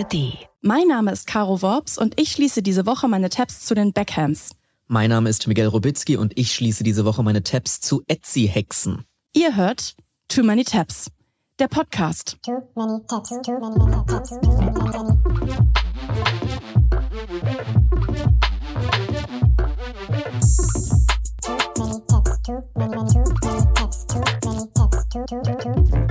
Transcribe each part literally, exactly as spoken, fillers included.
R D. Mein Name ist Caro Worps und ich schließe diese Woche meine Tabs zu den Beckhams. Mein Name ist Miguel Robitzky und ich schließe diese Woche meine Tabs zu Etsy-Hexen. Ihr hört Too Many Tabs, der Podcast. Too many tabs, too many tabs, too many, many. Too many tabs, too many, too many tabs, too many tabs, too, too, too, too.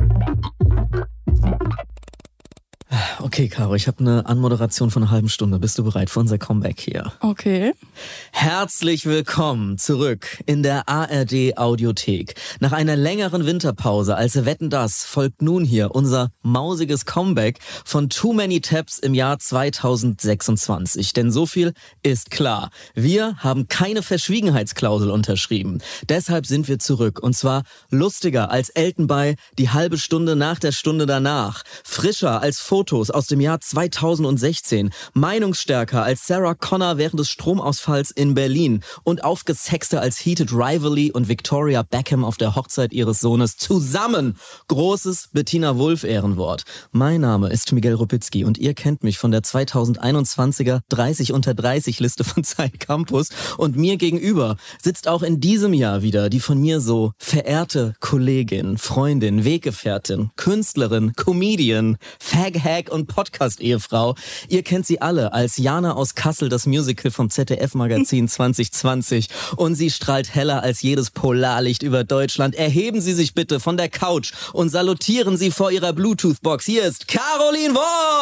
Okay, Caro, ich habe eine Anmoderation von einer halben Stunde. Bist du bereit für unser Comeback hier? Okay. Herzlich willkommen zurück in der A R D Audiothek. Nach einer längeren Winterpause als Wetten, das folgt nun hier unser mausiges Comeback von Too Many Tabs im Jahr zweitausendsechsundzwanzig. Denn so viel ist klar. Wir haben keine Verschwiegenheitsklausel unterschrieben. Deshalb sind wir zurück. Und zwar lustiger als Elton bei Die halbe Stunde nach der Stunde danach. Frischer als Fotos aus dem Jahr zweitausendsechzehn. Meinungsstärker als Sarah Connor während des Stromausfalls in Berlin. Und aufgesexter als Heated Rivalry und Victoria Beckham auf der Hochzeit ihres Sohnes zusammen. Großes Bettina Wulff Ehrenwort. Mein Name ist Miguel Robitzky und ihr kennt mich von der zweitausendeinundzwanziger dreißig unter dreißig Liste von Zeit Campus. Und mir gegenüber sitzt auch in diesem Jahr wieder die von mir so verehrte Kollegin, Freundin, Weggefährtin, Künstlerin, Comedian, Fag-Hag und Podcast-Ehefrau. Ihr kennt sie alle als Jana aus Kassel, das Musical vom Z D F-Magazin zwanzig zwanzig. Und sie strahlt heller als jedes Polarlicht über Deutschland. Erheben Sie sich bitte von der Couch und salutieren Sie vor Ihrer Bluetooth-Box. Hier ist Caroline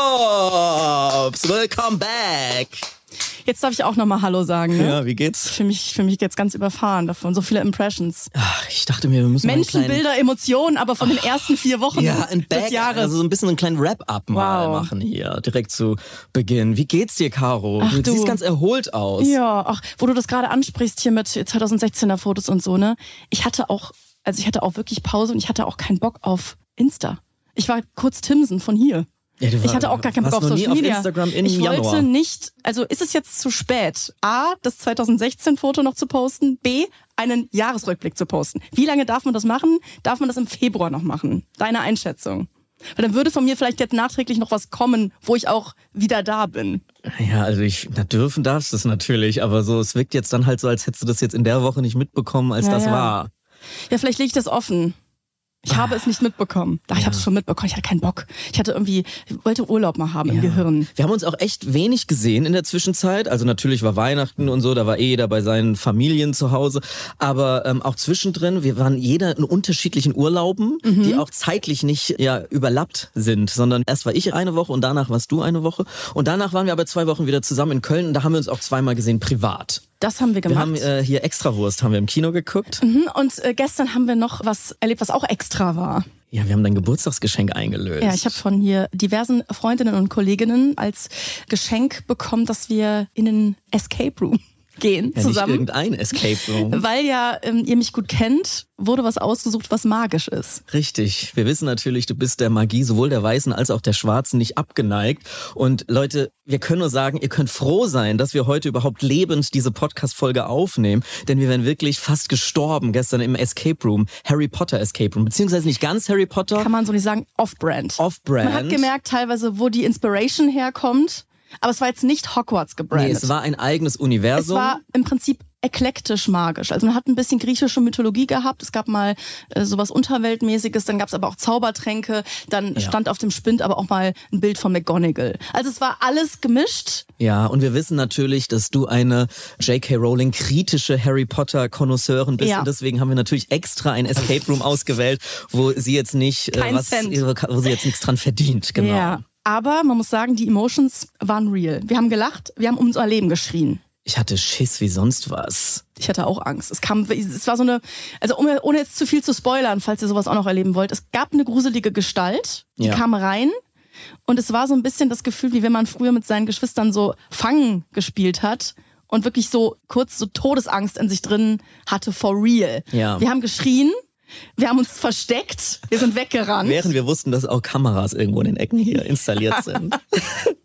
Worps. Welcome back. Jetzt darf ich auch nochmal Hallo sagen, ne? Ja, wie geht's? Für mich, für mich jetzt ganz überfahren davon. So viele Impressions. Ach, ich dachte mir, wir müssen Menschen, mal einen kleinen... Bilder, Emotionen, aber von den ersten vier Wochen ja, ein des Back, Jahres. Also so ein bisschen einen kleinen Wrap-up mal Wow. machen hier, direkt zu Beginn. Wie geht's dir, Caro? Ach, du, du. siehst ganz erholt aus. Ja, ach, wo du das gerade ansprichst hier mit zweitausendsechzehner Fotos und so, ne? Ich hatte auch, also ich hatte auch wirklich Pause und ich hatte auch keinen Bock auf Insta. Ich war kurz Timson von hier. Ja, du war, Ich hatte auch gar keinen Bock auf warst noch Social nie Media. auf Instagram im ich Januar. wollte nicht, also ist es jetzt zu spät, A, das zweitausendsechzehn-Foto noch zu posten, B, einen Jahresrückblick zu posten. Wie lange darf man das machen? Darf man das im Februar noch machen? Deine Einschätzung. Weil dann würde von mir vielleicht jetzt nachträglich noch was kommen, wo ich auch wieder da bin. Ja, also ich, na, dürfen darfst du es natürlich, aber so, es wirkt jetzt dann halt so, als hättest du das jetzt in der Woche nicht mitbekommen, als Ja, das ja. war. Ja, vielleicht lege ich das offen. Ich habe es nicht mitbekommen. Ach, ich Ja. habe es schon mitbekommen. Ich hatte keinen Bock. Ich hatte irgendwie, ich wollte Urlaub mal haben im Ja. Gehirn. Wir haben uns auch echt wenig gesehen in der Zwischenzeit. Also natürlich war Weihnachten und so, da war eh jeder bei seinen Familien zu Hause. Aber ähm, auch zwischendrin, wir waren jeder in unterschiedlichen Urlauben, Mhm. die auch zeitlich nicht ja überlappt sind, sondern erst war ich eine Woche und danach warst du eine Woche. Und danach waren wir aber zwei Wochen wieder zusammen in Köln und da haben wir uns auch zweimal gesehen, privat. Das haben wir Wir gemacht. haben äh, hier Extrawurst, haben wir im Kino geguckt. Mhm, und äh, gestern haben wir noch was erlebt, was auch extra war. Ja, wir haben dein Geburtstagsgeschenk eingelöst. Ja, ich habe von hier diversen Freundinnen und Kolleginnen als Geschenk bekommen, dass wir in den Escape Room gehen ja, zusammen. nicht irgendein Escape Room. Weil ja ähm, ihr mich gut kennt, wurde was ausgesucht, was magisch ist. Richtig. Wir wissen natürlich, du bist der Magie sowohl der Weißen als auch der Schwarzen nicht abgeneigt. Und Leute, wir können nur sagen, ihr könnt froh sein, dass wir heute überhaupt lebend diese Podcast-Folge aufnehmen. Denn wir wären wirklich fast gestorben gestern im Escape Room. Harry Potter Escape Room. Beziehungsweise nicht ganz Harry Potter. Kann man so nicht sagen, off-brand. Off-brand. Man hat gemerkt teilweise, wo die Inspiration herkommt. Aber es war jetzt nicht Hogwarts gebrandet. Nee, es war ein eigenes Universum. Es war im Prinzip eklektisch magisch. Also man hat ein bisschen griechische Mythologie gehabt. Es gab mal äh, sowas Unterweltmäßiges, dann gab es aber auch Zaubertränke. Dann Ja. stand auf dem Spind aber auch mal ein Bild von McGonagall. Also es war alles gemischt. Ja, und wir wissen natürlich, dass du eine J K Rowling kritische Harry Potter Konnoisseurin bist. Ja. Und deswegen haben wir natürlich extra ein Escape Room ausgewählt, wo sie jetzt nicht, äh, Kein was, Cent. wo sie jetzt nichts dran verdient. Genau. Ja. Aber man muss sagen, die Emotions waren real. Wir haben gelacht, wir haben um unser Leben geschrien. Ich hatte Schiss wie sonst was. Ich hatte auch Angst. Es kam, es war so eine, also ohne, ohne jetzt zu viel zu spoilern, falls ihr sowas auch noch erleben wollt. Es gab eine gruselige Gestalt, die Ja. kam rein und es war so ein bisschen das Gefühl, wie wenn man früher mit seinen Geschwistern so Fangen gespielt hat und wirklich so kurz so Todesangst in sich drin hatte, for real. Ja. Wir haben geschrien, wir haben uns versteckt, wir sind weggerannt. Während wir wussten, dass auch Kameras irgendwo in den Ecken hier installiert sind.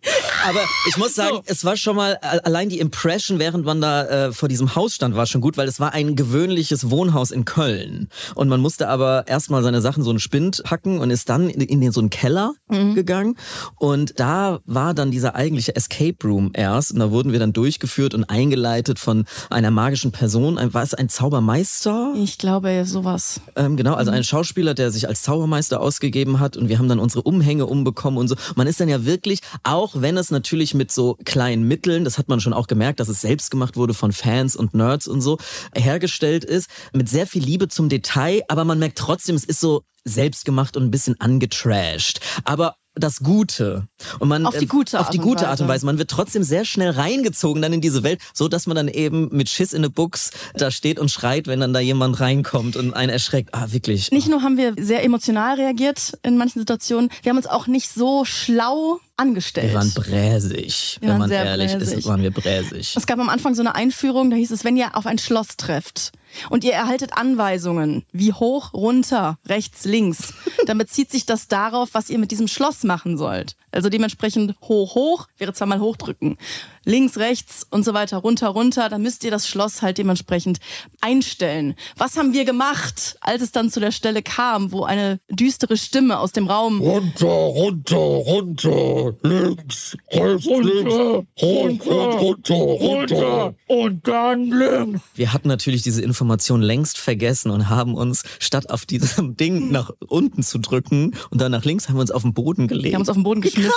Aber ich muss sagen, so. Es war schon mal, allein die Impression, während man da äh, vor diesem Haus stand, war schon gut, weil es war ein gewöhnliches Wohnhaus in Köln. Und man musste aber erstmal seine Sachen so einen Spind packen und ist dann in, in den, so einen Keller mhm. gegangen. Und da war dann dieser eigentliche Escape Room erst. Und da wurden wir dann durchgeführt und eingeleitet von einer magischen Person. War es ein Zaubermeister? Ich glaube, sowas. Ähm, genau, also ein Schauspieler, der sich als Zaubermeister ausgegeben hat. Und wir haben dann unsere Umhänge umbekommen und so. Man ist dann ja wirklich, auch wenn es natürlich mit so kleinen Mitteln, das hat man schon auch gemerkt, dass es selbst gemacht wurde von Fans und Nerds und so, hergestellt ist, mit sehr viel Liebe zum Detail, aber man merkt trotzdem, es ist so selbst gemacht und ein bisschen angetrashed. Aber das Gute. Und man, auf die gute Art, auf die gute Art und Weise. Man wird trotzdem sehr schnell reingezogen dann in diese Welt, so dass man dann eben mit Schiss in the Books da steht und schreit, wenn dann da jemand reinkommt und einen erschreckt. Ah, wirklich. Nicht nur haben wir sehr emotional reagiert in manchen Situationen, wir haben uns auch nicht so schlau angestellt. Wir waren bräsig, wir wenn waren man sehr ehrlich bräsig. ist, waren wir bräsig. Es gab am Anfang so eine Einführung, da hieß es, wenn ihr auf ein Schloss trefft und ihr erhaltet Anweisungen, wie hoch, runter, rechts, links, dann bezieht sich das darauf, was ihr mit diesem Schloss machen sollt. Also dementsprechend hoch, hoch, wäre zweimal hochdrücken. Links, rechts und so weiter, runter, runter, dann müsst ihr das Schloss halt dementsprechend einstellen. Was haben wir gemacht, als es dann zu der Stelle kam, wo eine düstere Stimme aus dem Raum... Runter, runter, runter, links, rechts, links, runter, runter, runter und dann links. Wir hatten natürlich diese Information längst vergessen und haben uns, statt auf diesem Ding nach unten zu drücken und dann nach links, haben wir uns auf den Boden gelegt. Wir haben uns auf den Boden geschmissen.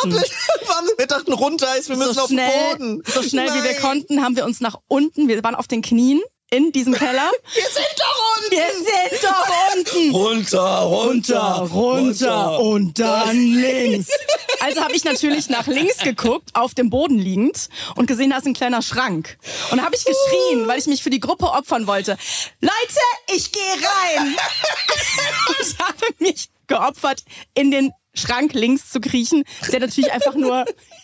Wir dachten, runter ist, wir müssen so auf schnell, den Boden. So schnell Nein. wie wir konnten, haben wir uns nach unten, wir waren auf den Knien in diesem Keller. Wir sind doch unten! Wir sind doch unten! Runter, runter, runter, runter und dann links. Also habe ich natürlich nach links geguckt, auf dem Boden liegend und gesehen, da ist ein kleiner Schrank. Und da habe ich geschrien, weil ich mich für die Gruppe opfern wollte. Leute, ich gehe rein! Und habe mich geopfert, in den Schrank links zu kriechen, der natürlich einfach nur...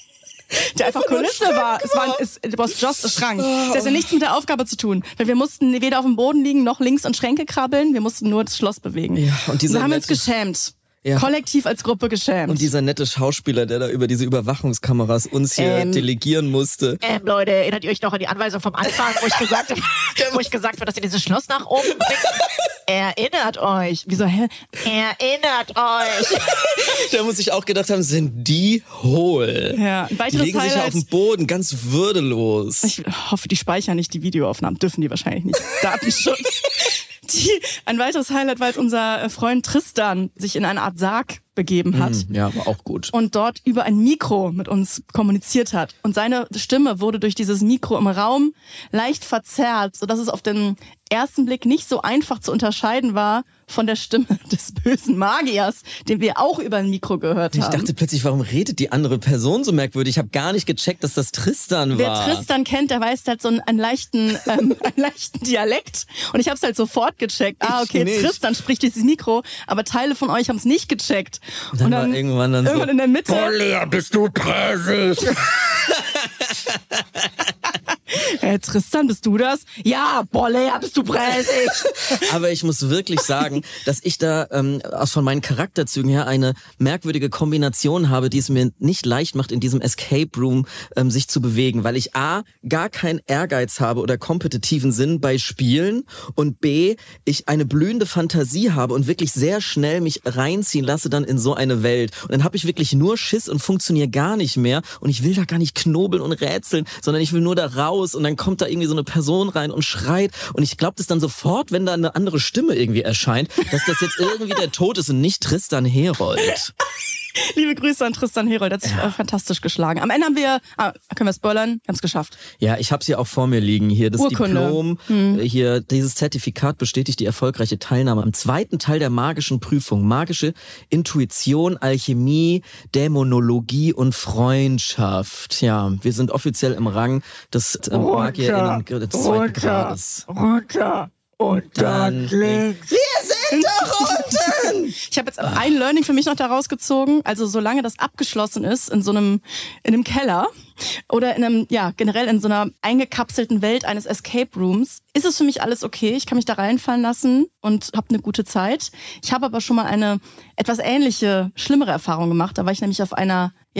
Der einfach Kulisse war. Es war es, it was just a Schrank. Das hat ja nichts mit der Aufgabe zu tun. Weil wir mussten weder auf dem Boden liegen, noch links an Schränke krabbeln. Wir mussten nur das Schloss bewegen. Ja, und wir haben uns geschämt. Ja. Kollektiv als Gruppe geschämt. Und dieser nette Schauspieler, der da über diese Überwachungskameras uns hier ähm, delegieren musste. Ähm, Leute, erinnert ihr euch noch an die Anweisung vom Anfang, wo ich gesagt habe, wo ich gesagt habe, dass ihr dieses Schloss nach oben bringt? Erinnert euch. Wieso, hä? Erinnert euch. Da muss ich auch gedacht haben, sind die hohl. Ja, ein weiteres die legen sich Highlight. auf den Boden, ganz würdelos. Ich hoffe, die speichern nicht die Videoaufnahmen. Dürfen die wahrscheinlich nicht. Datenschutz. Die, ein weiteres Highlight war, als unser Freund Tristan sich in eine Art Sarg begeben hat. Mm, ja, war auch gut. Und dort über ein Mikro mit uns kommuniziert hat. Und seine Stimme wurde durch dieses Mikro im Raum leicht verzerrt, sodass es auf den ersten Blick nicht so einfach zu unterscheiden war von der Stimme des bösen Magiers, den wir auch über ein Mikro gehört haben. Ich dachte plötzlich, warum redet die andere Person so merkwürdig? Ich habe gar nicht gecheckt, dass das Tristan war. Wer Tristan kennt, der weiß, der hat so einen, einen, leichten, ähm, einen leichten Dialekt. Und ich habe es halt sofort gecheckt. Ah, okay, nicht. Tristan spricht durch dieses Mikro, aber Teile von euch haben es nicht gecheckt. Und dann, Und dann war irgendwann dann irgendwann so, in der Mitte. Bolle, bist du präsig? Hey, Tristan, bist du das? Ja, Bolle, ja, bist du präsig. Aber ich muss wirklich sagen, dass ich da ähm, aus von meinen Charakterzügen her eine merkwürdige Kombination habe, die es mir nicht leicht macht, in diesem Escape Room ähm, sich zu bewegen, weil ich A, gar keinen Ehrgeiz habe oder kompetitiven Sinn bei Spielen und B, ich eine blühende Fantasie habe und wirklich sehr schnell mich reinziehen lasse dann in so eine Welt. Und dann habe ich wirklich nur Schiss und funktioniere gar nicht mehr und ich will da gar nicht knobeln und rätseln, sondern ich will nur da raus und dann kommt da irgendwie so eine Person rein und schreit und ich glaube das dann sofort, wenn da eine andere Stimme irgendwie erscheint, dass das jetzt irgendwie der Tod ist und nicht Tristan Herold. Liebe Grüße an Tristan Herold, der hat sich ja. fantastisch geschlagen. Am Ende haben wir, ah, können wir spoilern, wir haben es geschafft. Ja, ich habe es hier auch vor mir liegen. Hier das Urkunde. Diplom, hm. hier dieses Zertifikat bestätigt die erfolgreiche Teilnahme am zweiten Teil der magischen Prüfung. Magische Intuition, Alchemie, Dämonologie und Freundschaft. Ja, wir sind offiziell im Rang des äh, MagierInnen des zweiten Grades. Runter und dann links. Wir sind da unten! Ich habe jetzt ein Learning für mich noch daraus gezogen. Also solange das abgeschlossen ist in so einem in einem Keller oder in einem ja generell in so einer eingekapselten Welt eines Escape Rooms, ist es für mich alles okay. Ich kann mich da reinfallen lassen und habe eine gute Zeit. Ich habe aber schon mal eine etwas ähnliche, schlimmere Erfahrung gemacht. Da war ich nämlich auf einer ja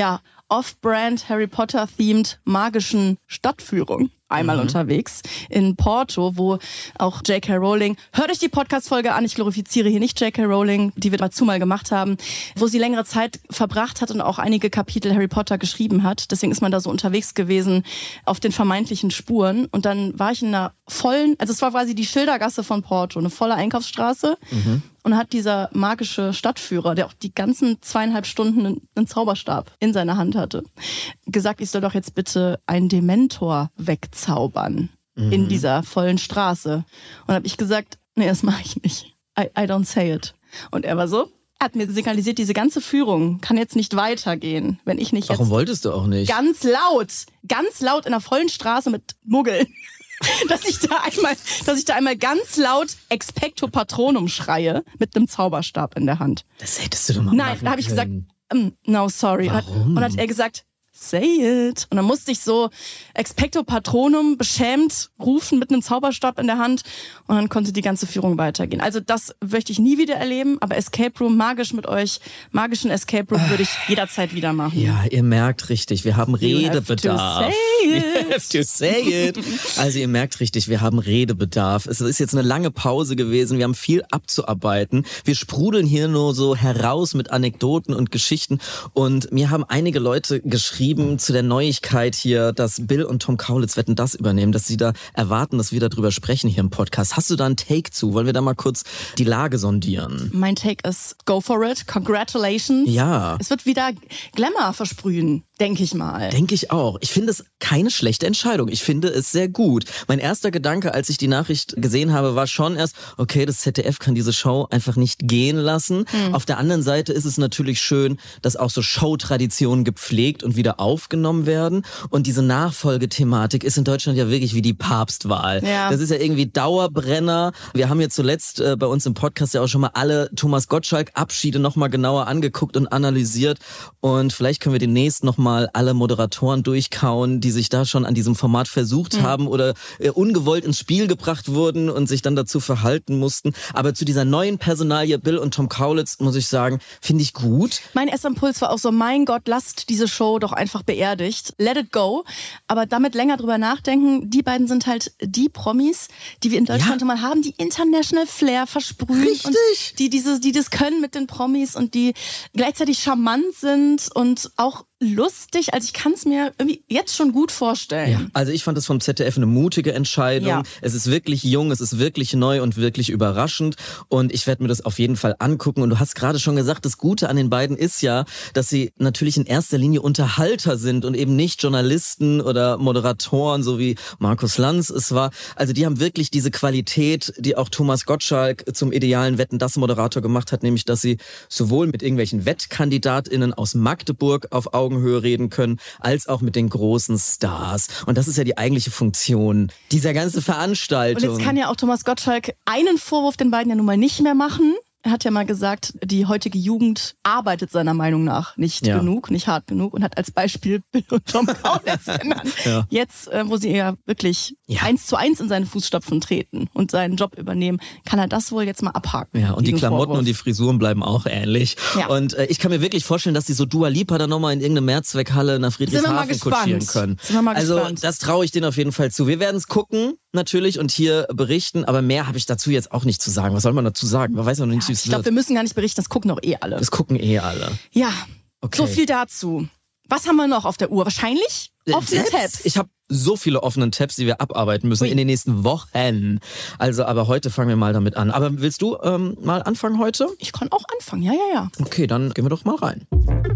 Off-Brand Harry Potter-themed magischen Stadtführung einmal mhm. unterwegs in Porto, wo auch J K. Rowling, hört euch die Podcast-Folge an, ich glorifiziere hier nicht J K. Rowling, die wir dazu mal gemacht haben, wo sie längere Zeit verbracht hat und auch einige Kapitel Harry Potter geschrieben hat. Deswegen ist man da so unterwegs gewesen auf den vermeintlichen Spuren. Und dann war ich in einer vollen, also es war quasi die Schildergasse von Porto, eine volle Einkaufsstraße. Mhm. Und hat dieser magische Stadtführer, der auch die ganzen zweieinhalb Stunden einen Zauberstab in seiner Hand hatte, gesagt, ich soll doch jetzt bitte einen Dementor wegzaubern mhm. in dieser vollen Straße. Und habe ich gesagt, nee, das mache ich nicht. I, I don't say it. Und er war so, er hat mir signalisiert, diese ganze Führung kann jetzt nicht weitergehen, wenn ich nicht jetzt... Warum wolltest du auch nicht? Ganz laut, ganz laut in einer vollen Straße mit Muggeln. Dass ich da einmal, dass ich da einmal ganz laut Expecto Patronum schreie mit einem Zauberstab in der Hand. Das hättest du doch mal Nein, machen da habe ich gesagt, können. um, no sorry. Warum? Und dann hat er gesagt, say it. Und dann musste ich so Expecto Patronum beschämt rufen mit einem Zauberstab in der Hand und dann konnte die ganze Führung weitergehen. Also das möchte ich nie wieder erleben, aber Escape Room, magisch mit euch, magischen Escape Room würde ich jederzeit wieder machen. Ja, ihr merkt richtig, wir haben You Redebedarf. have to say it. You have to say it. Also ihr merkt richtig, wir haben Redebedarf. Es ist jetzt eine lange Pause gewesen, wir haben viel abzuarbeiten. Wir sprudeln hier nur so heraus mit Anekdoten und Geschichten und mir haben einige Leute geschrieben, zu der Neuigkeit hier, dass Bill und Tom Kaulitz Wetten, das übernehmen, dass sie da erwarten, dass wir darüber sprechen hier im Podcast. Hast du da einen Take zu? Wollen wir da mal kurz die Lage sondieren? Mein Take ist, go for it, congratulations. Ja. Es wird wieder Glamour versprühen, denke ich mal. Denke ich auch. Ich finde es keine schlechte Entscheidung. Ich finde es sehr gut. Mein erster Gedanke, als ich die Nachricht gesehen habe, war schon erst, okay, das Z D F kann diese Show einfach nicht gehen lassen. Hm. Auf der anderen Seite ist es natürlich schön, dass auch so Showtraditionen gepflegt und wieder aufgenommen werden. Und diese Nachfolgethematik ist in Deutschland ja wirklich wie die Papstwahl. Ja. Das ist ja irgendwie Dauerbrenner. Wir haben ja zuletzt äh, bei uns im Podcast ja auch schon mal alle Thomas Gottschalk-Abschiede nochmal genauer angeguckt und analysiert. Und vielleicht können wir demnächst nochmal alle Moderatoren durchkauen, die sich da schon an diesem Format versucht mhm. haben oder äh, ungewollt ins Spiel gebracht wurden und sich dann dazu verhalten mussten. Aber zu dieser neuen Personalie Bill und Tom Kaulitz, muss ich sagen, finde ich gut. Mein erster Impuls war auch so, mein Gott, lasst diese Show doch einfach beerdigt. Let it go. Aber damit länger drüber nachdenken, die beiden sind halt die Promis, die wir in Deutschland Ja. mal haben, die International Flair versprühen. Richtig. Und die, dieses, die das können mit den Promis und die gleichzeitig charmant sind und auch lustig. Also ich kann es mir irgendwie jetzt schon gut vorstellen. Ja, also ich fand das vom Z D F eine mutige Entscheidung. Ja. Es ist wirklich jung, es ist wirklich neu und wirklich überraschend. Und ich werde mir das auf jeden Fall angucken. Und du hast gerade schon gesagt, das Gute an den beiden ist ja, dass sie natürlich in erster Linie Unterhalter sind und eben nicht Journalisten oder Moderatoren, so wie Markus Lanz es war. Also die haben wirklich diese Qualität, die auch Thomas Gottschalk zum idealen Wetten-das-Moderator gemacht hat, nämlich dass sie sowohl mit irgendwelchen WettkandidatInnen aus Magdeburg auf Augenhöhe reden können, als auch mit den großen Stars. Und das ist ja die eigentliche Funktion dieser ganzen Veranstaltung. Und jetzt kann ja auch Thomas Gottschalk einen Vorwurf den beiden ja nun mal nicht mehr machen. Er hat ja mal gesagt, die heutige Jugend arbeitet seiner Meinung nach nicht Ja. genug, nicht hart genug und hat als Beispiel Bill und Tom Kaulitz genannt. Ja. Jetzt, äh, wo sie ja wirklich Ja. eins zu eins in seine Fußstapfen treten und seinen Job übernehmen, kann er das wohl jetzt mal abhaken. Ja, und die diesen Klamotten Vorwurf. und die Frisuren bleiben auch ähnlich. Ja. Und äh, ich kann mir wirklich vorstellen, dass die so Dua Lipa dann nochmal in irgendeine Mehrzweckhalle nach Sind wir mal Friedrichshafen gespannt. kutschieren können. Sind wir mal also gespannt. das traue ich denen auf jeden Fall zu. Wir werden es gucken, natürlich, und hier berichten, aber mehr habe ich dazu jetzt auch nicht zu sagen. Was soll man dazu sagen? Man weiß ja noch nicht, wie es Ich glaube, wir wird. müssen gar nicht berichten, das gucken doch eh alle. Das gucken eh alle. Ja, Okay. so viel dazu. Was haben wir noch auf der Uhr? Wahrscheinlich offene Tabs. Ich habe so viele offene Tabs, die wir abarbeiten müssen Ui. in den nächsten Wochen. Also, aber heute fangen wir mal damit an. Aber willst du ähm, mal anfangen heute? Ich kann auch anfangen, ja, ja, ja. Okay, dann gehen wir doch mal rein.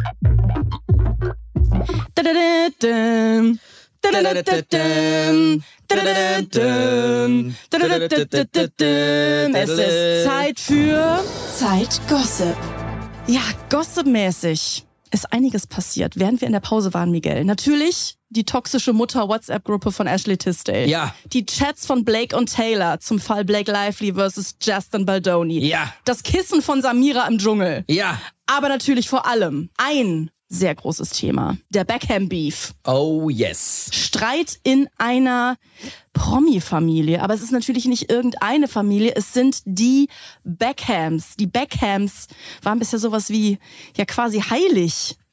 Da-da-da-dum. Da-da-da-da-dum. Da-da-da-da-dum. Da-da-da-da-dum. Es ist Zeit für Zeit Gossip. Ja, Gossip-mäßig ist einiges passiert, während wir in der Pause waren, Miguel. Natürlich die toxische Mutter-WhatsApp-Gruppe von Ashley Tisdale. Ja. Die Chats von Blake und Taylor zum Fall Blake Lively versus Justin Baldoni. Ja. Das Kissen von Samira im Dschungel. Ja. Aber natürlich vor allem ein sehr großes Thema. Der Beckham-Beef. Oh yes. Streit in einer Promi-Familie. Aber es ist natürlich nicht irgendeine Familie. Es sind die Beckhams. Die Beckhams waren bisher sowas wie, ja quasi heilig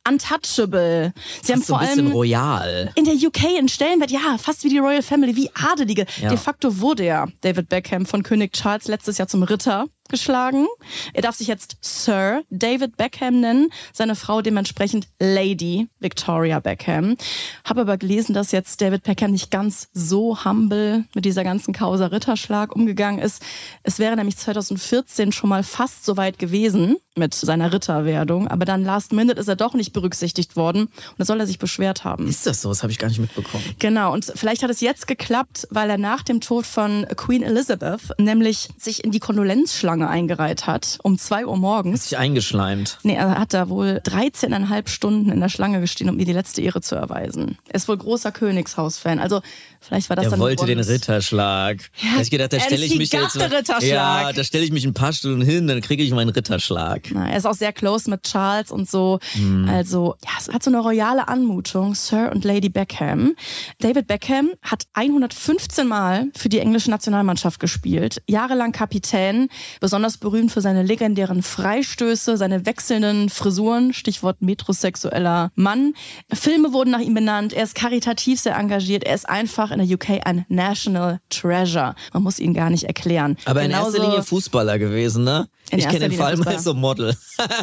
untouchable. Sie haben so vor ein bisschen allem royal. in der U K einen Stellenwert, ja, fast wie die Royal Family, wie Adelige. Ja. De facto wurde ja David Beckham von König Charles letztes Jahr zum Ritter geschlagen. Er darf sich jetzt Sir David Beckham nennen, seine Frau dementsprechend Lady Victoria Beckham. Habe aber gelesen, dass jetzt David Beckham nicht ganz so humble mit dieser ganzen Causa Ritterschlag umgegangen ist. Es wäre nämlich zweitausendvierzehn schon mal fast so weit gewesen mit seiner Ritterwerdung, aber dann last minute ist er doch nicht berücksichtigt worden und da soll er sich beschwert haben. Ist das so? Das habe ich gar nicht mitbekommen. Genau, und vielleicht hat es jetzt geklappt, weil er nach dem Tod von Queen Elizabeth nämlich sich in die Kondolenzschlange eingereiht hat, um zwei Uhr morgens. Ist sich eingeschleimt. Nee, er hat da wohl dreizehneinhalb Stunden in der Schlange gestehen, um ihr die letzte Ehre zu erweisen. Er ist wohl großer Königshaus-Fan, also vielleicht war das Er dann wollte den Grund. Ritterschlag. Ja, ich gedacht, da stelle ich mich jetzt Ritterschlag. Ja, da stelle ich mich ein paar Stunden hin, dann kriege ich meinen Ritterschlag. Na, er ist auch sehr close mit Charles und so. Mhm. Also, ja, es hat so eine royale Anmutung, Sir und Lady Beckham. David Beckham hat hundertfünfzehn Mal für die englische Nationalmannschaft gespielt, jahrelang Kapitän, besonders berühmt für seine legendären Freistöße, seine wechselnden Frisuren, Stichwort metrosexueller Mann. Filme wurden nach ihm benannt, er ist karitativ sehr engagiert, er ist einfach in der U K ein National Treasure. Man muss ihn gar nicht erklären. Aber in Genauso erster Linie Fußballer gewesen, ne? In ich kenne ihn erster vor allem Linie als so Model.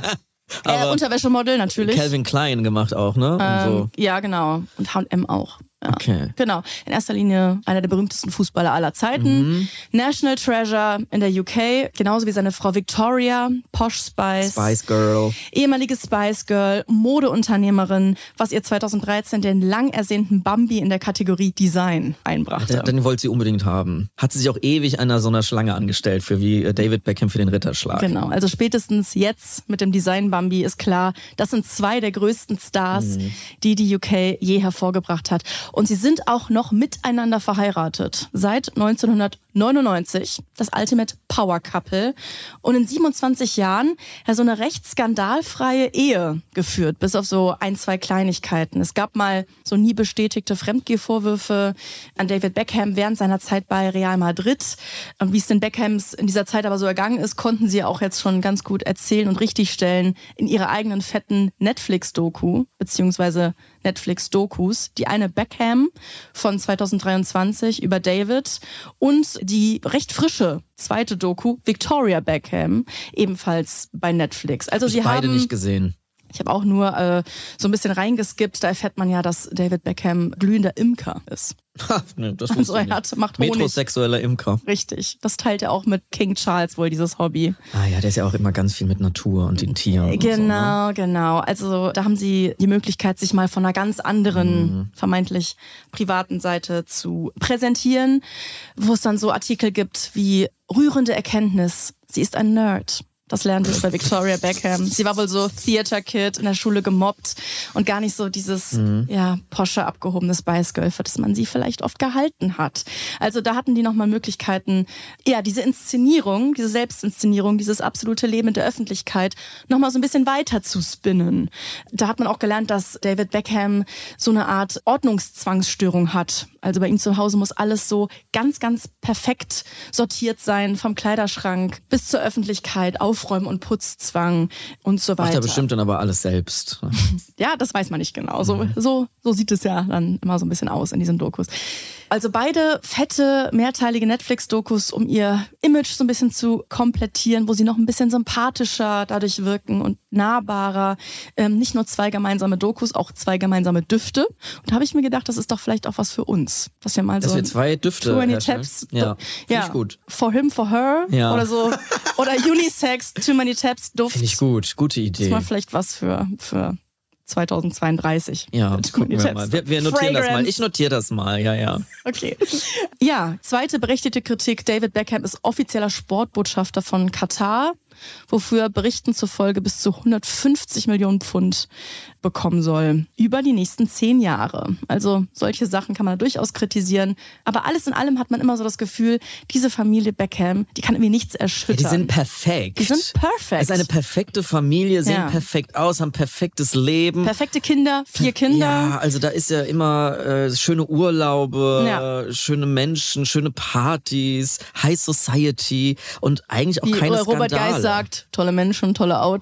äh, Unterwäschemodel natürlich. Calvin Klein gemacht auch, ne? Und Ähm, so. Ja, genau. Und H und M auch. Ja. Okay. Genau. In erster Linie einer der berühmtesten Fußballer aller Zeiten. Mhm. National Treasure in der U K, genauso wie seine Frau Victoria, Posh Spice. Spice Girl. Ehemalige Spice Girl, Modeunternehmerin, was ihr zweitausenddreizehn den lang ersehnten Bambi in der Kategorie Design einbrachte. Den, den wollte sie unbedingt haben. Hat sie sich auch ewig einer so einer Schlange angestellt, für wie David Beckham für den Ritterschlag. Genau, also spätestens jetzt mit dem Design Bambi ist klar, das sind zwei der größten Stars, mhm. die die U K je hervorgebracht hat. Und sie sind auch noch miteinander verheiratet. Seit neunzehnhundertneunundneunzig. Das Ultimate Power Couple. Und in siebenundzwanzig Jahren ja so eine recht skandalfreie Ehe geführt. Bis auf so ein, zwei Kleinigkeiten. Es gab mal so nie bestätigte Fremdgehvorwürfe an David Beckham während seiner Zeit bei Real Madrid. Und wie es den Beckhams in dieser Zeit aber so ergangen ist, konnten sie auch jetzt schon ganz gut erzählen und richtigstellen in ihrer eigenen fetten Netflix-Doku, beziehungsweise Netflix-Dokus. Die eine Beckham von zweitausenddreiundzwanzig über David und die recht frische zweite Doku Victoria Beckham, ebenfalls bei Netflix. Also ich sie beide haben nicht gesehen. Ich habe auch nur äh, so ein bisschen reingeskippt. Da erfährt man ja, dass David Beckham glühender Imker ist. Ha, nee, das Also wusste er ich nicht. hat, macht Honig. Metrosexueller Imker. Richtig. Das teilt er auch mit King Charles wohl, dieses Hobby. Ah ja, der ist ja auch immer ganz viel mit Natur und den Tieren. Und Genau, so, ne? genau. Also da haben sie die Möglichkeit, sich mal von einer ganz anderen, mhm. vermeintlich privaten Seite zu präsentieren, wo es dann so Artikel gibt wie rührende Erkenntnis, sie ist ein Nerd. Das lernen wir über Victoria Beckham. Sie war wohl so Theater-Kid, in der Schule gemobbt und gar nicht so dieses mhm. ja posche, abgehobene Spice Girl, für das man sie vielleicht oft gehalten hat. Also da hatten die nochmal Möglichkeiten, ja, diese Inszenierung, diese Selbstinszenierung, dieses absolute Leben in der Öffentlichkeit nochmal so ein bisschen weiter zu spinnen. Da hat man auch gelernt, dass David Beckham so eine Art Ordnungszwangsstörung hat. Also bei ihm zu Hause muss alles so ganz, ganz perfekt sortiert sein, vom Kleiderschrank bis zur Öffentlichkeit, Aufräumen und Putzzwang und so weiter. Macht er bestimmt dann aber alles selbst. Ja, das weiß man nicht genau. So, so, so sieht es ja dann immer so ein bisschen aus in diesen Dokus. Also beide fette, mehrteilige Netflix-Dokus, um ihr Image so ein bisschen zu komplettieren, wo sie noch ein bisschen sympathischer dadurch wirken und nahbarer. Ähm, nicht nur zwei gemeinsame Dokus, auch zwei gemeinsame Düfte. Und da habe ich mir gedacht, das ist doch vielleicht auch was für uns. Dass wir mal Dass so wir zwei Düfte Too Many herstellen. Taps. Ja, finde ja, ich gut. For him, for her Ja. oder so. Oder Unisex, Too Many Taps, Duft. Finde ich gut, gute Das Idee. ist mal vielleicht was für, für zweitausendzweiunddreißig. Ja, Too gucken Many wir Taps. mal. Wir, wir notieren das mal. Fragrance. Ich notiere das mal, ja, ja. Okay. Ja, zweite berechtigte Kritik. David Beckham ist offizieller Sportbotschafter von Katar, wofür Berichten zufolge bis zu hundertfünfzig Millionen Pfund bekommen soll. Über die nächsten zehn Jahre. Also solche Sachen kann man durchaus kritisieren. Aber alles in allem hat man immer so das Gefühl, diese Familie Beckham, die kann irgendwie nichts Ja, erschüttern. die sind perfekt. Die sind perfekt. Es ist eine perfekte Familie, sehen Ja. perfekt aus, haben perfektes Leben. Perfekte Kinder, vier Kinder. Ja, also da ist ja immer äh, schöne Urlaube, Ja. äh, schöne Menschen, schöne Partys, High Society und eigentlich auch Wie keine Robert Skandale. Geis sagt, tolle Menschen, tolle Autos.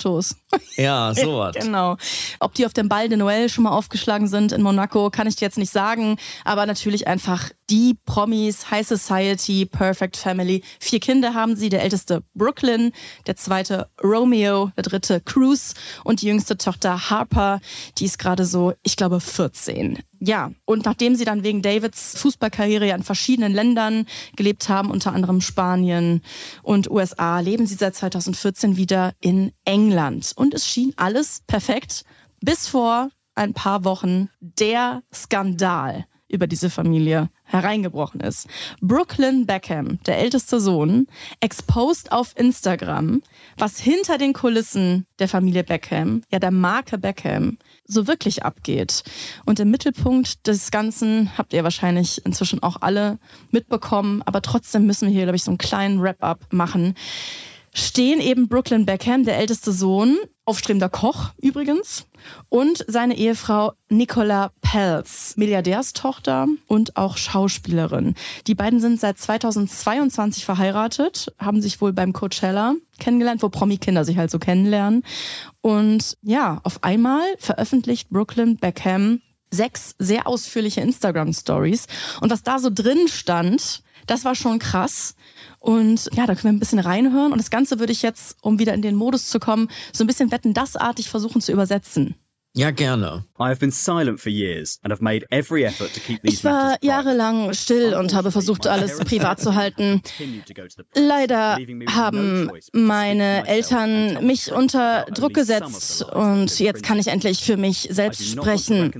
Ja, sowas. Genau. Ob die auf dem Bal de Noël schon mal aufgeschlagen sind in Monaco, kann ich dir jetzt nicht sagen. Aber natürlich einfach die Promis, High Society, Perfect Family. Vier Kinder haben sie. Der älteste Brooklyn, der zweite Romeo, der dritte Cruz und die jüngste Tochter Harper. Die ist gerade so, ich glaube, vierzehn. Ja, und nachdem sie dann wegen Davids Fußballkarriere ja in verschiedenen Ländern gelebt haben, unter anderem Spanien und U S A, leben sie seit zweitausendvierzehn wieder in England. Und es schien alles perfekt, bis vor ein paar Wochen der Skandal über diese Familie hereingebrochen ist. Brooklyn Beckham, der älteste Sohn, exposed auf Instagram, was hinter den Kulissen der Familie Beckham, ja der Marke Beckham, so wirklich abgeht. Und im Mittelpunkt des Ganzen habt ihr wahrscheinlich inzwischen auch alle mitbekommen, aber trotzdem müssen wir hier, glaube ich, so einen kleinen Wrap-up machen. Stehen eben Brooklyn Beckham, der älteste Sohn, aufstrebender Koch übrigens, und seine Ehefrau Nicola Peltz, Milliardärstochter und auch Schauspielerin. Die beiden sind seit zweitausendzweiundzwanzig verheiratet, haben sich wohl beim Coachella kennengelernt, wo Promi-Kinder sich halt so kennenlernen. Und ja, auf einmal veröffentlicht Brooklyn Beckham sechs sehr ausführliche Instagram-Stories. Und was da so drin stand, das war schon krass. Und ja, da können wir ein bisschen reinhören. Und das Ganze würde ich jetzt, um wieder in den Modus zu kommen, so ein bisschen Wetten-das-artig versuchen zu übersetzen. Ja, gerne. I have been silent for years and have made every effort to keep these Ich war jahrelang still und habe versucht, alles privat zu halten. Leider haben meine Eltern mich unter Druck gesetzt und jetzt kann ich endlich für mich selbst sprechen.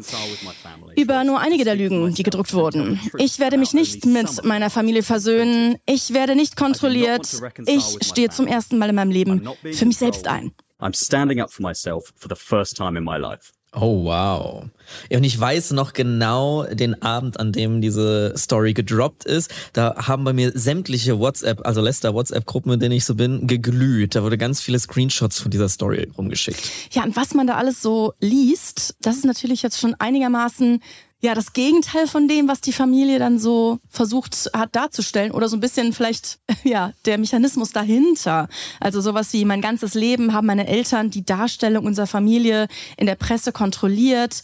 Über nur einige der Lügen, die gedruckt wurden. Ich werde mich nicht mit meiner Familie versöhnen. Ich werde nicht kontrolliert. Ich stehe zum ersten Mal in meinem Leben für mich selbst ein. I'm standing up for myself for the first time in my life. Oh, wow. Ja, und ich weiß noch genau den Abend, an dem diese Story gedroppt ist. Da haben bei mir sämtliche WhatsApp, also Lester-WhatsApp-Gruppen, in denen ich so bin, geglüht. Da wurde ganz viele Screenshots von dieser Story rumgeschickt. Ja, und was man da alles so liest, das ist natürlich jetzt schon einigermaßen ja das Gegenteil von dem, was die Familie dann so versucht hat darzustellen oder so ein bisschen vielleicht ja der Mechanismus dahinter. Also sowas wie mein ganzes Leben haben meine Eltern die Darstellung unserer Familie in der Presse kontrolliert.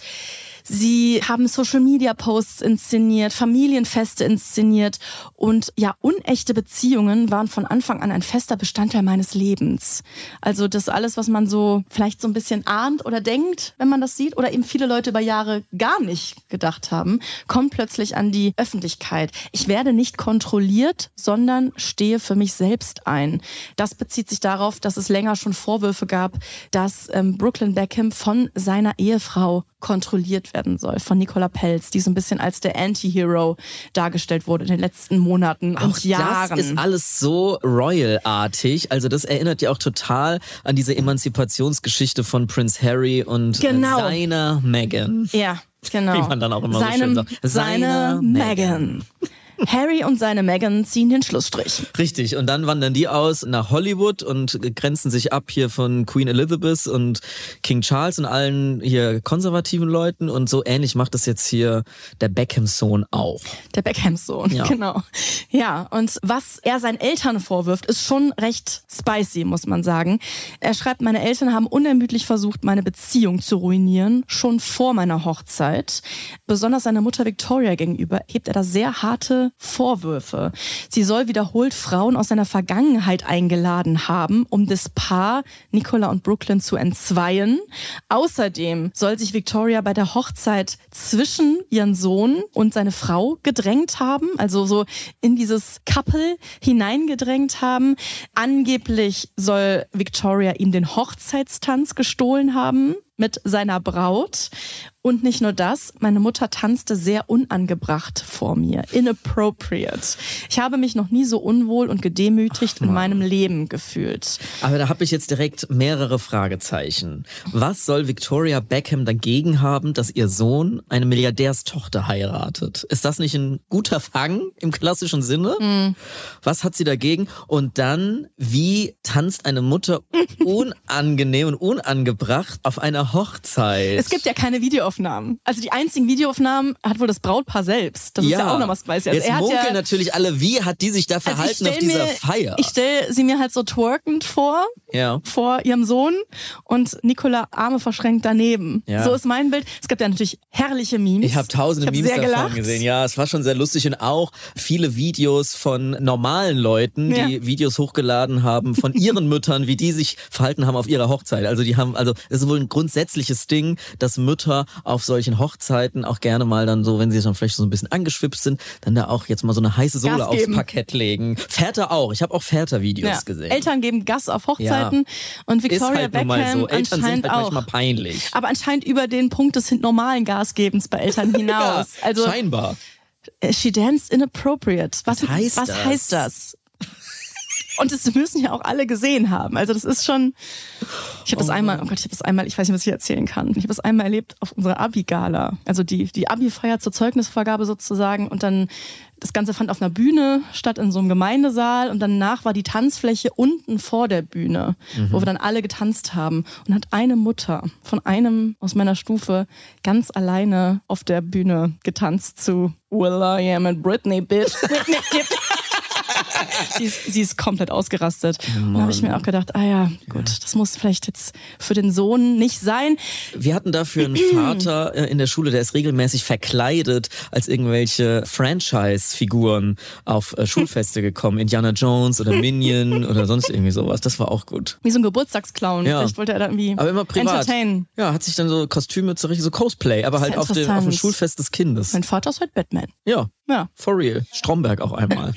Sie haben Social-Media-Posts inszeniert, Familienfeste inszeniert und ja, unechte Beziehungen waren von Anfang an ein fester Bestandteil meines Lebens. Also das alles, was man so vielleicht so ein bisschen ahnt oder denkt, wenn man das sieht oder eben viele Leute über Jahre gar nicht gedacht haben, kommt plötzlich an die Öffentlichkeit. Ich werde nicht kontrolliert, sondern stehe für mich selbst ein. Das bezieht sich darauf, dass es länger schon Vorwürfe gab, dass ähm, Brooklyn Beckham von seiner Ehefrau kontrolliert werden soll, von Nicola Peltz, die so ein bisschen als der Anti-Hero dargestellt wurde in den letzten Monaten auch und Jahren. Das ist alles so Royal-artig. Also das erinnert ja auch total an diese Emanzipationsgeschichte von Prince Harry und genau. seiner Meghan. Ja, genau. Wie man dann auch immer Seinem, so schön sagt. Seine, seine Meghan. Harry und seine Meghan ziehen den Schlussstrich. Richtig, und dann wandern die aus nach Hollywood und grenzen sich ab hier von Queen Elizabeth und King Charles und allen hier konservativen Leuten und so ähnlich macht das jetzt hier der Beckham-Sohn auch. Der Beckham-Sohn, ja. Genau. Ja, und was er seinen Eltern vorwirft, ist schon recht spicy, muss man sagen. Er schreibt, meine Eltern haben unermüdlich versucht, meine Beziehung zu ruinieren, schon vor meiner Hochzeit. Besonders seiner Mutter Victoria gegenüber hebt er da sehr harte Vorwürfe. Sie soll wiederholt Frauen aus seiner Vergangenheit eingeladen haben, um das Paar Nicola und Brooklyn zu entzweien. Außerdem soll sich Victoria bei der Hochzeit zwischen ihren Sohn und seine Frau gedrängt haben, also so in dieses Couple hineingedrängt haben. Angeblich soll Victoria ihm den Hochzeitstanz gestohlen haben mit seiner Braut. Und nicht nur das, meine Mutter tanzte sehr unangebracht vor mir. Inappropriate. Ich habe mich noch nie so unwohl und gedemütigt in meinem Leben gefühlt. Aber da habe ich jetzt direkt mehrere Fragezeichen. Was soll Victoria Beckham dagegen haben, dass ihr Sohn eine Milliardärstochter heiratet? Ist das nicht ein guter Fang im klassischen Sinne? Mm. Was hat sie dagegen? Und dann, wie tanzt eine Mutter unangenehm und unangebracht auf einer Hochzeit? Es gibt ja keine Videoaufnahmen Videoaufnahmen. Also die einzigen Videoaufnahmen hat wohl das Brautpaar selbst. Das ist ja auch noch was spicy. Also Jetzt er hat munkeln ja, natürlich alle, wie hat die sich da also ich verhalten stell auf dieser mir, Feier? Ich stelle sie mir halt so twerkend vor, Ja. vor ihrem Sohn und Nicola Arme verschränkt daneben. Ja. So ist mein Bild. Es gab ja natürlich herrliche Memes. Ich habe tausende Ich hab Memes sehr davon gelacht. gesehen. Ja, es war schon sehr lustig und auch viele Videos von normalen Leuten, die Ja. Videos hochgeladen haben von ihren Müttern, wie die sich verhalten haben auf ihrer Hochzeit. Also die haben, also es ist wohl ein grundsätzliches Ding, dass Mütter auf solchen Hochzeiten auch gerne mal dann so, wenn sie dann vielleicht so ein bisschen angeschwipst sind, dann da auch jetzt mal so eine heiße Sohle Gas aufs geben. Parkett legen. Väter auch. Ich habe auch Väter-Videos Ja. gesehen. Eltern geben Gas auf Hochzeiten und ist Victoria halt nun Beckham mal so. Eltern sind anscheinend halt auch. manchmal peinlich. Aber anscheinend über den Punkt des normalen Gasgebens bei Eltern hinaus. Ja, also scheinbar. äh, she danced inappropriate. Was, Was heißt was das? heißt das? Und das müssen ja auch alle gesehen haben. Also das ist schon. Ich habe das einmal, oh Gott, ich habe das einmal, ich weiß nicht, was ich erzählen kann. Ich habe das einmal erlebt auf unserer Abi-Gala. Also die, die Abi-Feier zur Zeugnisvergabe sozusagen. Und dann, das Ganze fand auf einer Bühne statt, in so einem Gemeindesaal. Und danach war die Tanzfläche unten vor der Bühne, mhm. wo wir dann alle getanzt haben. Und hat eine Mutter von einem aus meiner Stufe ganz alleine auf der Bühne getanzt zu Will I Am and Britney, bitch. Britney, sie, ist, sie ist komplett ausgerastet. Oh, und da habe ich mir auch gedacht, ah ja, gut, das muss vielleicht jetzt für den Sohn nicht sein. Wir hatten dafür einen Vater äh, in der Schule, der ist regelmäßig verkleidet als irgendwelche Franchise-Figuren auf äh, Schulfeste gekommen. Indiana Jones oder Minion oder sonst irgendwie sowas. Das war auch gut. Wie so ein Geburtstagsclown. Ja. Vielleicht wollte er da irgendwie Aber immer privat. entertainen. Ja, hat sich dann so Kostüme zurecht, so Cosplay, aber Das ist halt ja auf dem, auf dem interessant. Schulfest des Kindes. Mein Vater ist heute Batman. Ja, Ja. for real. Stromberg auch einmal.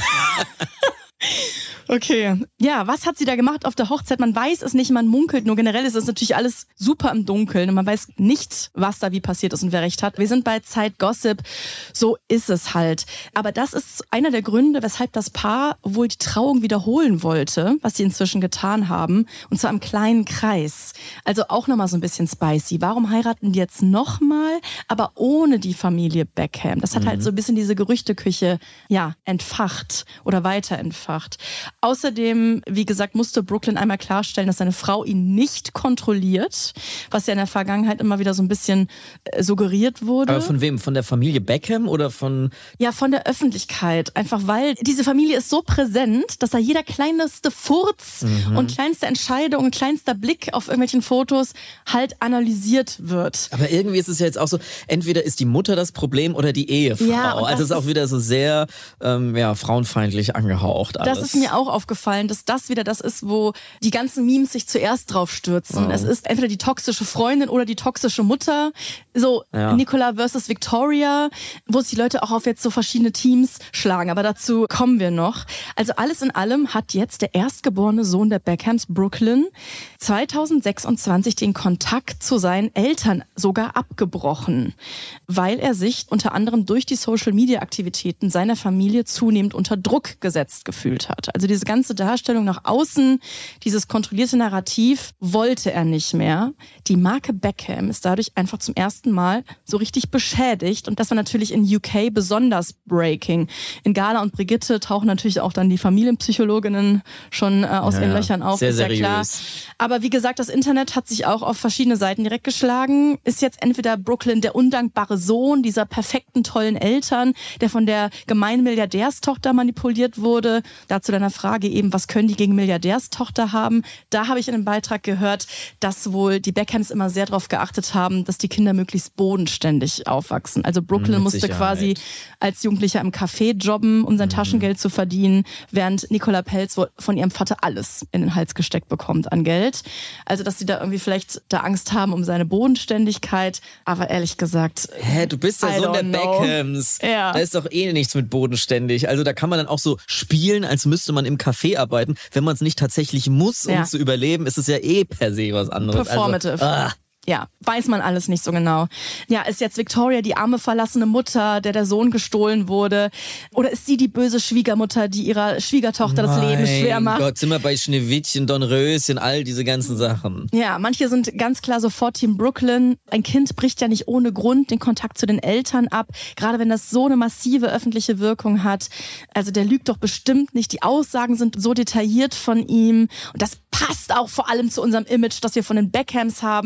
Okay. Ja, was hat sie da gemacht auf der Hochzeit? Man weiß es nicht, man munkelt nur. Generell ist es natürlich alles super im Dunkeln und man weiß nicht, was da wie passiert ist und wer recht hat. Wir sind bei Zeit Gossip. So ist es halt. Aber das ist einer der Gründe, weshalb das Paar wohl die Trauung wiederholen wollte, was sie inzwischen getan haben. Und zwar im kleinen Kreis. Also auch nochmal so ein bisschen spicy. Warum heiraten die jetzt nochmal, aber ohne die Familie Beckham? Das hat Mhm. halt so ein bisschen diese Gerüchteküche, ja, entfacht oder weiter entfacht. Außerdem, wie gesagt, musste Brooklyn einmal klarstellen, dass seine Frau ihn nicht kontrolliert, was ja in der Vergangenheit immer wieder so ein bisschen äh, suggeriert wurde. Aber von wem? Von der Familie Beckham oder von... Ja, von der Öffentlichkeit. Einfach weil diese Familie ist so präsent, dass da jeder kleinste Furz Mhm. und kleinste Entscheidung und kleinster Blick auf irgendwelchen Fotos halt analysiert wird. Aber irgendwie ist es ja jetzt auch so, entweder ist die Mutter das Problem oder die Ehefrau. Ja, und also das es ist auch ist- wieder so sehr ähm, ja, frauenfeindlich angehaucht alles. Das ist mir auch aufgefallen, dass das wieder das ist, wo die ganzen Memes sich zuerst drauf stürzen. Oh. Es ist entweder die toxische Freundin oder die toxische Mutter. So Ja. Nicola versus Victoria, wo sich die Leute auch auf jetzt so verschiedene Teams schlagen. Aber dazu kommen wir noch. Also alles in allem hat jetzt der erstgeborene Sohn der Beckhams, Brooklyn, zweitausendsechsundzwanzig den Kontakt zu seinen Eltern sogar abgebrochen, weil er sich unter anderem durch die Social-Media-Aktivitäten seiner Familie zunehmend unter Druck gesetzt gefühlt hat. Also diese ganze Darstellung nach außen, dieses kontrollierte Narrativ wollte er nicht mehr. Die Marke Beckham ist dadurch einfach zum ersten Mal so richtig beschädigt und das war natürlich in U K besonders breaking. In Gala und Brigitte tauchen natürlich auch dann die Familienpsychologinnen schon äh, aus Ja, ihren ja. Löchern auf, Sehr ist ja seriös. klar. Aber wie gesagt, das Internet hat sich auch auf verschiedene Seiten direkt geschlagen. Ist jetzt entweder Brooklyn der undankbare Sohn dieser perfekten, tollen Eltern, der von der gemeinen Milliardärstochter manipuliert wurde. Dazu deiner Frage eben, was können die gegen Milliardärstochter haben? Da habe ich in einem Beitrag gehört, dass wohl die Beckhams immer sehr darauf geachtet haben, dass die Kinder möglichst bodenständig aufwachsen. Also Brooklyn Mit musste Sicherheit. quasi als Jugendlicher im Café jobben, um sein Taschengeld zu verdienen, während Nicola Peltz wohl von ihrem Vater alles in den Hals gesteckt bekommt an Geld. Also, dass sie da irgendwie vielleicht da Angst haben um seine Bodenständigkeit. Aber ehrlich gesagt, Hä, du bist der I Sohn der don't know. Beckhams. Ja. Da ist doch eh nichts mit bodenständig. Also da kann man dann auch so spielen, als müsste man im Café arbeiten. Wenn man es nicht tatsächlich muss, um Ja. zu überleben, ist es ja eh per se was anderes. Performative. Also, ah. Ja, weiß man alles nicht so genau. Ja, ist jetzt Victoria die arme verlassene Mutter, der der Sohn gestohlen wurde? Oder ist sie die böse Schwiegermutter, die ihrer Schwiegertochter das Leben schwer Mein macht? Gott, sind wir bei Schneewittchen, Dornröschen, all diese ganzen Sachen. Ja, manche sind ganz klar sofort Team Brooklyn. Ein Kind bricht ja nicht ohne Grund den Kontakt zu den Eltern ab, gerade wenn das so eine massive öffentliche Wirkung hat. Also der lügt doch bestimmt nicht. Die Aussagen sind so detailliert von ihm und das passt auch vor allem zu unserem Image, das wir von den Beckhams haben. Mhm.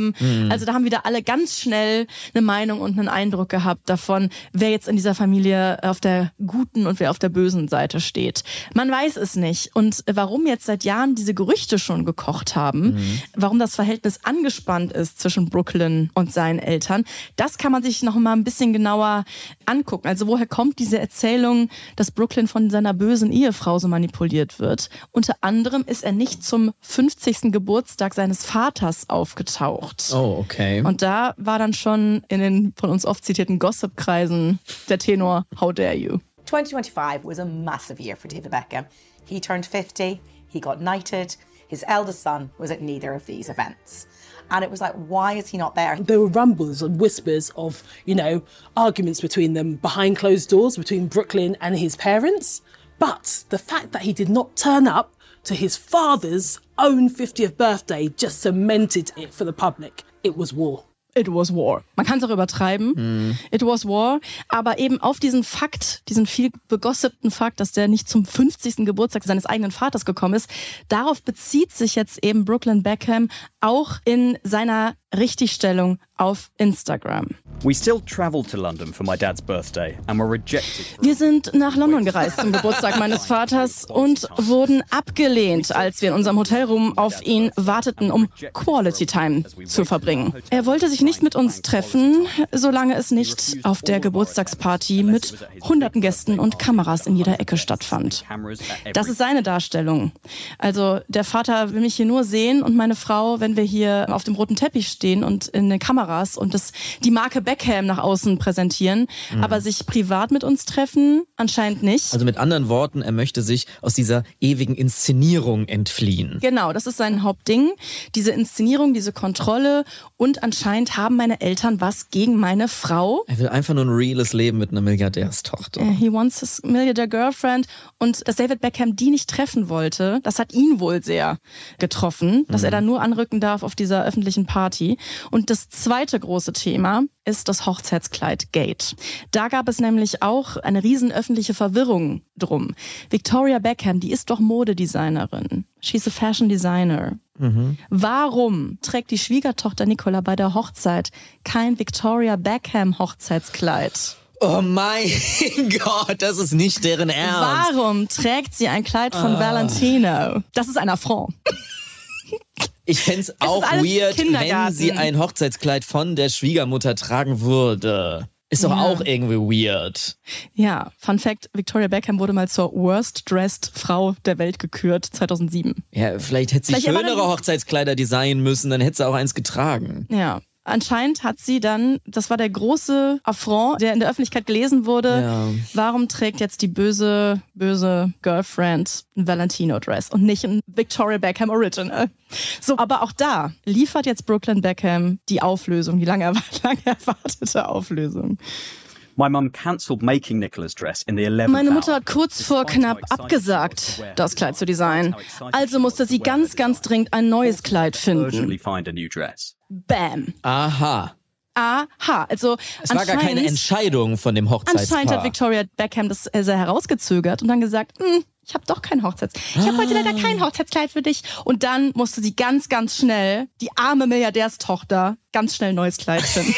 Also da haben wieder alle ganz schnell eine Meinung und einen Eindruck gehabt davon, wer jetzt in dieser Familie auf der guten und wer auf der bösen Seite steht. Man weiß es nicht. Und warum jetzt seit Jahren diese Gerüchte schon gekocht haben, mhm. warum das Verhältnis angespannt ist zwischen Brooklyn und seinen Eltern, das kann man sich noch mal ein bisschen genauer angucken. Also woher kommt diese Erzählung, dass Brooklyn von seiner bösen Ehefrau so manipuliert wird? Unter anderem ist er nicht zum fünfzigsten Geburtstag seines Vaters aufgetaucht. Oh, okay. Und da war dann schon in den von uns oft zitierten Gossip-Kreisen der Tenor, how dare you? twenty twenty-five was a massive year for David Beckham. He turned fifty, he got knighted, his eldest son was at neither of these events. And it was like, why is he not there? There were rumbles and whispers of, you know, arguments between them behind closed doors, between Brooklyn and his parents. But the fact that he did not turn up to his father's own fiftieth birthday just cemented it for the public. It was war. It was war. Man kann es auch übertreiben. Mm. It was war. Aber eben auf diesen Fakt, diesen viel begossipten Fakt, dass der nicht zum fünfzigsten Geburtstag seines eigenen Vaters gekommen ist, darauf bezieht sich jetzt eben Brooklyn Beckham auch in seiner Richtigstellung auf Instagram. We still traveled to London for my dad's birthday and were rejected. Wir sind nach London gereist zum Geburtstag meines Vaters und wurden abgelehnt, als wir in unserem Hotelroom auf ihn warteten, um Quality Time zu verbringen. Er wollte sich nicht mit uns treffen, solange es nicht auf der Geburtstagsparty mit hunderten Gästen und Kameras in jeder Ecke stattfand. Das ist seine Darstellung. Also der Vater will mich hier nur sehen und meine Frau, wenn wir hier auf dem roten Teppich stehen und in den Kameras und das die Marke Beckham nach außen präsentieren, mhm. aber sich privat mit uns treffen anscheinend nicht. Also mit anderen Worten, er möchte sich aus dieser ewigen Inszenierung entfliehen. Genau, das ist sein Hauptding. Diese Inszenierung, diese Kontrolle und anscheinend haben meine Eltern was gegen meine Frau. Er will einfach nur ein reales Leben mit einer Milliardärstochter. He wants his Milliardaire Girlfriend und dass David Beckham die nicht treffen wollte, das hat ihn wohl sehr getroffen, dass mhm. er da nur anrücken darf auf dieser öffentlichen Party. Und das zweite große Thema ist das Hochzeitskleid-Gate. Da gab es nämlich auch eine riesen öffentliche Verwirrung drum. Victoria Beckham, die ist doch Modedesignerin. She's a fashion designer. Mhm. Warum trägt die Schwiegertochter Nicola bei der Hochzeit kein Victoria Beckham Hochzeitskleid? Oh mein Gott, das ist nicht deren Ernst. Warum trägt sie ein Kleid von ah. Valentino? Das ist ein Affront. Ich fänd's auch weird, wenn sie ein Hochzeitskleid von der Schwiegermutter tragen würde. Ist doch ja. auch irgendwie weird. Ja, Fun Fact, Victoria Beckham wurde mal zur Worst Dressed Frau der Welt gekürt, zweitausendsieben. Ja, vielleicht hätte sie vielleicht schönere Hochzeitskleider designen müssen, dann hätte sie auch eins getragen. Ja. Anscheinend hat sie dann, das war der große Affront, der in der Öffentlichkeit gelesen wurde, ja. warum trägt jetzt die böse, böse Girlfriend ein Valentino-Dress und nicht ein Victoria Beckham Original? So, aber auch da liefert jetzt Brooklyn Beckham die Auflösung, die lange, lange erwartete Auflösung. My mum cancelled making Nicola's dress in the eleventh Meine Mutter hat kurz vor knapp abgesagt, das Kleid zu designen. Also musste sie ganz, ganz dringend ein neues Kleid finden. Bam. Aha. Aha, also es war gar keine Entscheidung von dem Hochzeitspaar. Anscheinend hat Victoria Beckham das sehr herausgezögert und dann gesagt, ich habe doch kein Hochzeitskleid. Ich habe heute leider kein Hochzeitskleid für dich. Und dann musste sie ganz, ganz schnell, die arme Milliardärstochter, ganz schnell ein neues Kleid finden.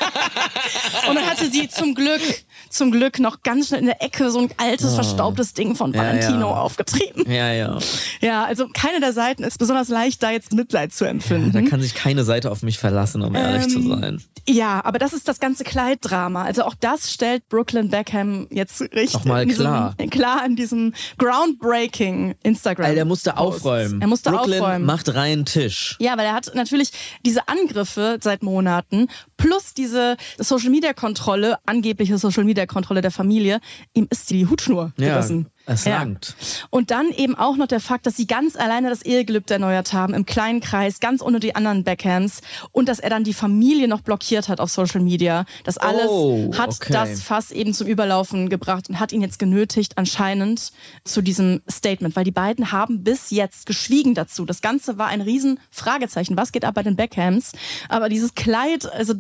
Und dann hatte sie zum Glück, zum Glück noch ganz schnell in der Ecke so ein altes, oh. verstaubtes Ding von Valentino ja, ja. aufgetrieben. Ja, ja. Ja, also keine der Seiten ist besonders leicht, da jetzt Mitleid zu empfinden. Ja, da kann sich keine Seite auf mich verlassen, um ähm, ehrlich zu sein. Ja, aber das ist das ganze Kleiddrama. Also auch das stellt Brooklyn Beckham jetzt richtig Nochmal klar. In diesem, klar in diesem groundbreaking Instagram. Also er musste aufräumen. Er musste Brooklyn aufräumen. macht reinen Tisch. Ja, weil er hat natürlich diese Angriffe seit Monaten plus diese Social-Media-Kontrolle, angebliche Social-Media-Kontrolle der Familie, ihm ist die Hutschnur gerissen. Ja. Es langt. Ja. Und dann eben auch noch der Fakt, dass sie ganz alleine das Ehegelübde erneuert haben, im kleinen Kreis, ganz ohne die anderen Beckhams. Und dass er dann die Familie noch blockiert hat auf Social Media. Das alles oh, hat okay. das Fass eben zum Überlaufen gebracht und hat ihn jetzt genötigt, anscheinend zu diesem Statement. Weil die beiden haben bis jetzt geschwiegen dazu. Das Ganze war ein riesen Fragezeichen. Was geht ab bei den Beckhams? Aber dieses Kleid, also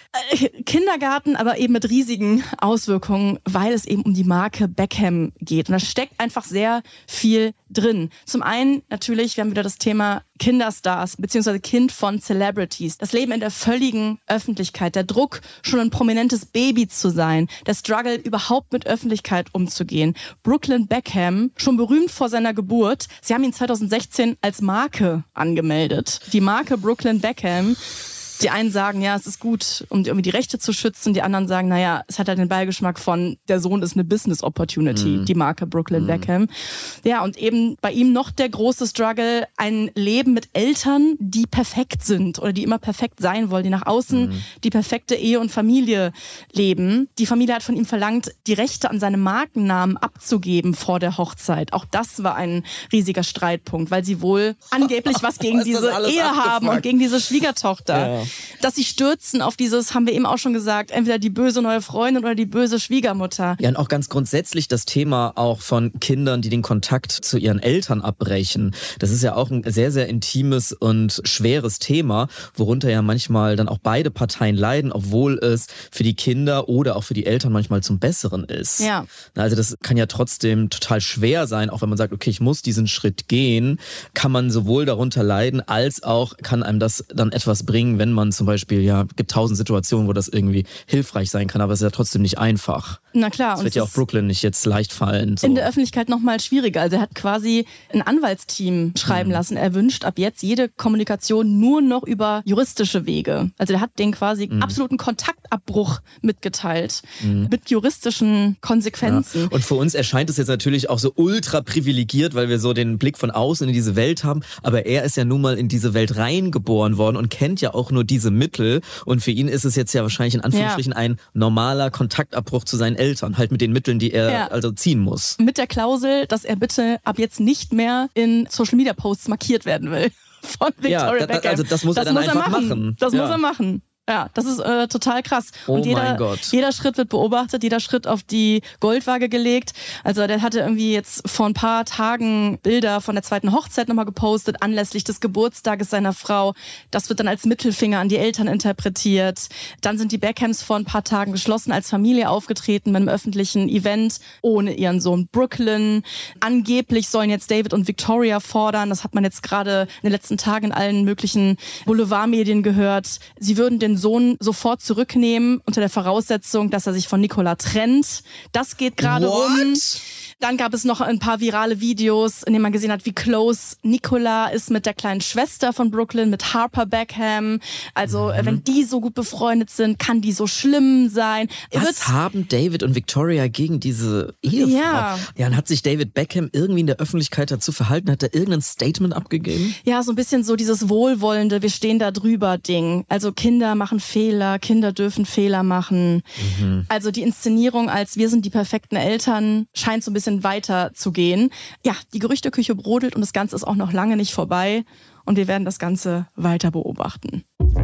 Äh, Kindergarten, aber eben mit riesigen Auswirkungen, weil es eben um die Marke Beckham geht. Und da steckt einfach sehr viel drin. Zum einen natürlich, wir haben wieder das Thema Kinderstars beziehungsweise Kind von Celebrities. Das Leben in der völligen Öffentlichkeit, der Druck, schon ein prominentes Baby zu sein, der Struggle, überhaupt mit Öffentlichkeit umzugehen. Brooklyn Beckham, schon berühmt vor seiner Geburt, sie haben ihn zweitausendsechzehn als Marke angemeldet. Die Marke Brooklyn Beckham. Die einen sagen, ja, es ist gut, um irgendwie die Rechte zu schützen. Die anderen sagen, naja, es hat halt den Beigeschmack von, der Sohn ist eine Business Opportunity, mm. die Marke Brooklyn mm. Beckham. Ja, und eben bei ihm noch der große Struggle, ein Leben mit Eltern, die perfekt sind oder die immer perfekt sein wollen, die nach außen mm. die perfekte Ehe und Familie leben. Die Familie hat von ihm verlangt, die Rechte an seinem Markennamen abzugeben vor der Hochzeit. Auch das war ein riesiger Streitpunkt, weil sie wohl angeblich was gegen diese Ehe haben und gegen diese Schwiegertochter. Ja. Dass sie stürzen auf dieses, haben wir eben auch schon gesagt, entweder die böse neue Freundin oder die böse Schwiegermutter. Ja, und auch ganz grundsätzlich das Thema auch von Kindern, die den Kontakt zu ihren Eltern abbrechen. Das ist ja auch ein sehr, sehr intimes und schweres Thema, worunter ja manchmal dann auch beide Parteien leiden, obwohl es für die Kinder oder auch für die Eltern manchmal zum Besseren ist. Ja. Also das kann ja trotzdem total schwer sein, auch wenn man sagt, okay, ich muss diesen Schritt gehen, kann man sowohl darunter leiden, als auch kann einem das dann etwas bringen, wenn man zum Beispiel, ja, gibt tausend Situationen, wo das irgendwie hilfreich sein kann, aber es ist ja trotzdem nicht einfach. Na klar. Das wird ja auch Brooklyn nicht jetzt leicht fallen. So. In der Öffentlichkeit noch mal schwieriger. Also er hat quasi ein Anwaltsteam schreiben mhm. lassen. Er wünscht ab jetzt jede Kommunikation nur noch über juristische Wege. Also er hat den quasi mhm. absoluten Kontaktabbruch mitgeteilt. Mhm. Mit juristischen Konsequenzen. Ja. Und für uns erscheint es jetzt natürlich auch so ultra privilegiert, weil wir so den Blick von außen in diese Welt haben. Aber er ist ja nun mal in diese Welt reingeboren worden und kennt ja auch nur diese Mittel. Und für ihn ist es jetzt ja wahrscheinlich in Anführungsstrichen ja. ein normaler Kontaktabbruch zu seinen Eltern. Halt mit den Mitteln, die er ja. also ziehen muss. Mit der Klausel, dass er bitte ab jetzt nicht mehr in Social-Media-Posts markiert werden will. Von Victoria ja, Beckham. Also das muss das er dann muss einfach er machen. machen. Das ja. muss er machen. Ja, das ist äh, total krass. Oh und jeder, mein Gott. jeder Schritt wird beobachtet, jeder Schritt auf die Goldwaage gelegt. Also der hatte irgendwie jetzt vor ein paar Tagen Bilder von der zweiten Hochzeit nochmal gepostet, anlässlich des Geburtstages seiner Frau. Das wird dann als Mittelfinger an die Eltern interpretiert. Dann sind die Beckhams vor ein paar Tagen geschlossen als Familie aufgetreten mit einem öffentlichen Event ohne ihren Sohn Brooklyn. Angeblich sollen jetzt David und Victoria fordern, das hat man jetzt gerade in den letzten Tagen in allen möglichen Boulevardmedien gehört, sie würden den Sohn sofort zurücknehmen, unter der Voraussetzung, dass er sich von Nicola trennt. Das geht gerade rum. Dann gab es noch ein paar virale Videos, in denen man gesehen hat, wie close Nicola ist mit der kleinen Schwester von Brooklyn, mit Harper Beckham. Also mhm. wenn die so gut befreundet sind, kann die so schlimm sein. Was Wird haben David und Victoria gegen diese Ehefrau? Ja. ja, und hat sich David Beckham irgendwie in der Öffentlichkeit dazu verhalten? Hat er irgendein Statement abgegeben? Ja, so ein bisschen so dieses wohlwollende, wir stehen da drüber Ding. Also Kinder machen Fehler, Kinder dürfen Fehler machen. Mhm. Also die Inszenierung als wir sind die perfekten Eltern scheint so ein bisschen weiter zu gehen. Ja, die Gerüchteküche brodelt und das Ganze ist auch noch lange nicht vorbei und wir werden das Ganze weiter beobachten.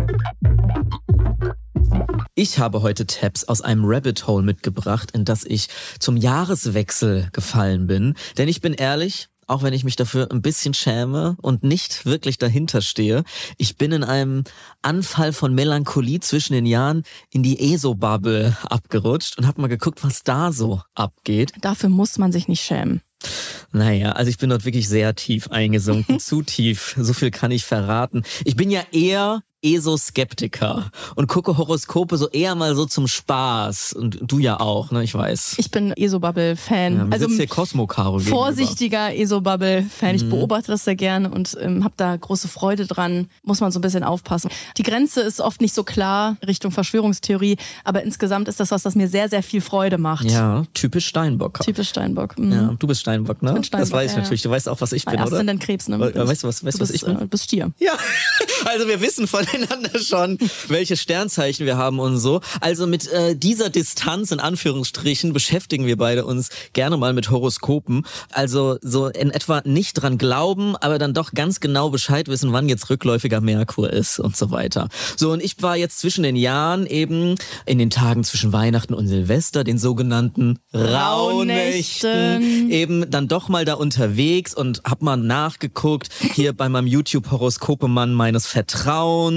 Ich habe heute Tabs aus einem Rabbit Hole mitgebracht, in das ich zum Jahreswechsel gefallen bin. Denn ich bin ehrlich, auch wenn ich mich dafür ein bisschen schäme und nicht wirklich dahinter stehe, ich bin in einem Anfall von Melancholie zwischen den Jahren in die E S O-Bubble abgerutscht und habe mal geguckt, was da so abgeht. Dafür muss man sich nicht schämen. Naja, also ich bin dort wirklich sehr tief eingesunken, zu tief, so viel kann ich verraten. Ich bin ja eher E S O-Skeptiker und gucke Horoskope so eher mal so zum Spaß. Und du ja auch, ne, ich weiß. Ich bin E S O-Bubble-Fan. Ja, mir also sitzt hier Cosmo Caro vorsichtiger E S O-Bubble-Fan. Ich mhm. beobachte das sehr gerne und ähm, habe da große Freude dran. Muss man so ein bisschen aufpassen. Die Grenze ist oft nicht so klar Richtung Verschwörungstheorie, aber insgesamt ist das was, das mir sehr, sehr viel Freude macht. Ja, typisch Steinbock. Typisch Steinbock. Mhm. Ja, du bist Steinbock, ne? Ich bin Steinbock, das weiß ich ja, natürlich. Du weißt auch, was ich bin, oder? Aszendent Krebs, ne? We weißt du, was, weißt, du bist, was ich bin? Du bist Stier. Ja, also wir wissen voneinander schon, welche Sternzeichen wir haben und so. Also mit äh, dieser Distanz in Anführungsstrichen beschäftigen wir beide uns gerne mal mit Horoskopen. Also so in etwa nicht dran glauben, aber dann doch ganz genau Bescheid wissen, wann jetzt rückläufiger Merkur ist und so weiter. So, und ich war jetzt zwischen den Jahren eben in den Tagen zwischen Weihnachten und Silvester, den sogenannten Rauhnächten, eben dann doch mal da unterwegs und hab mal nachgeguckt, hier bei meinem YouTube-Horoskopemann meines Vertrauens.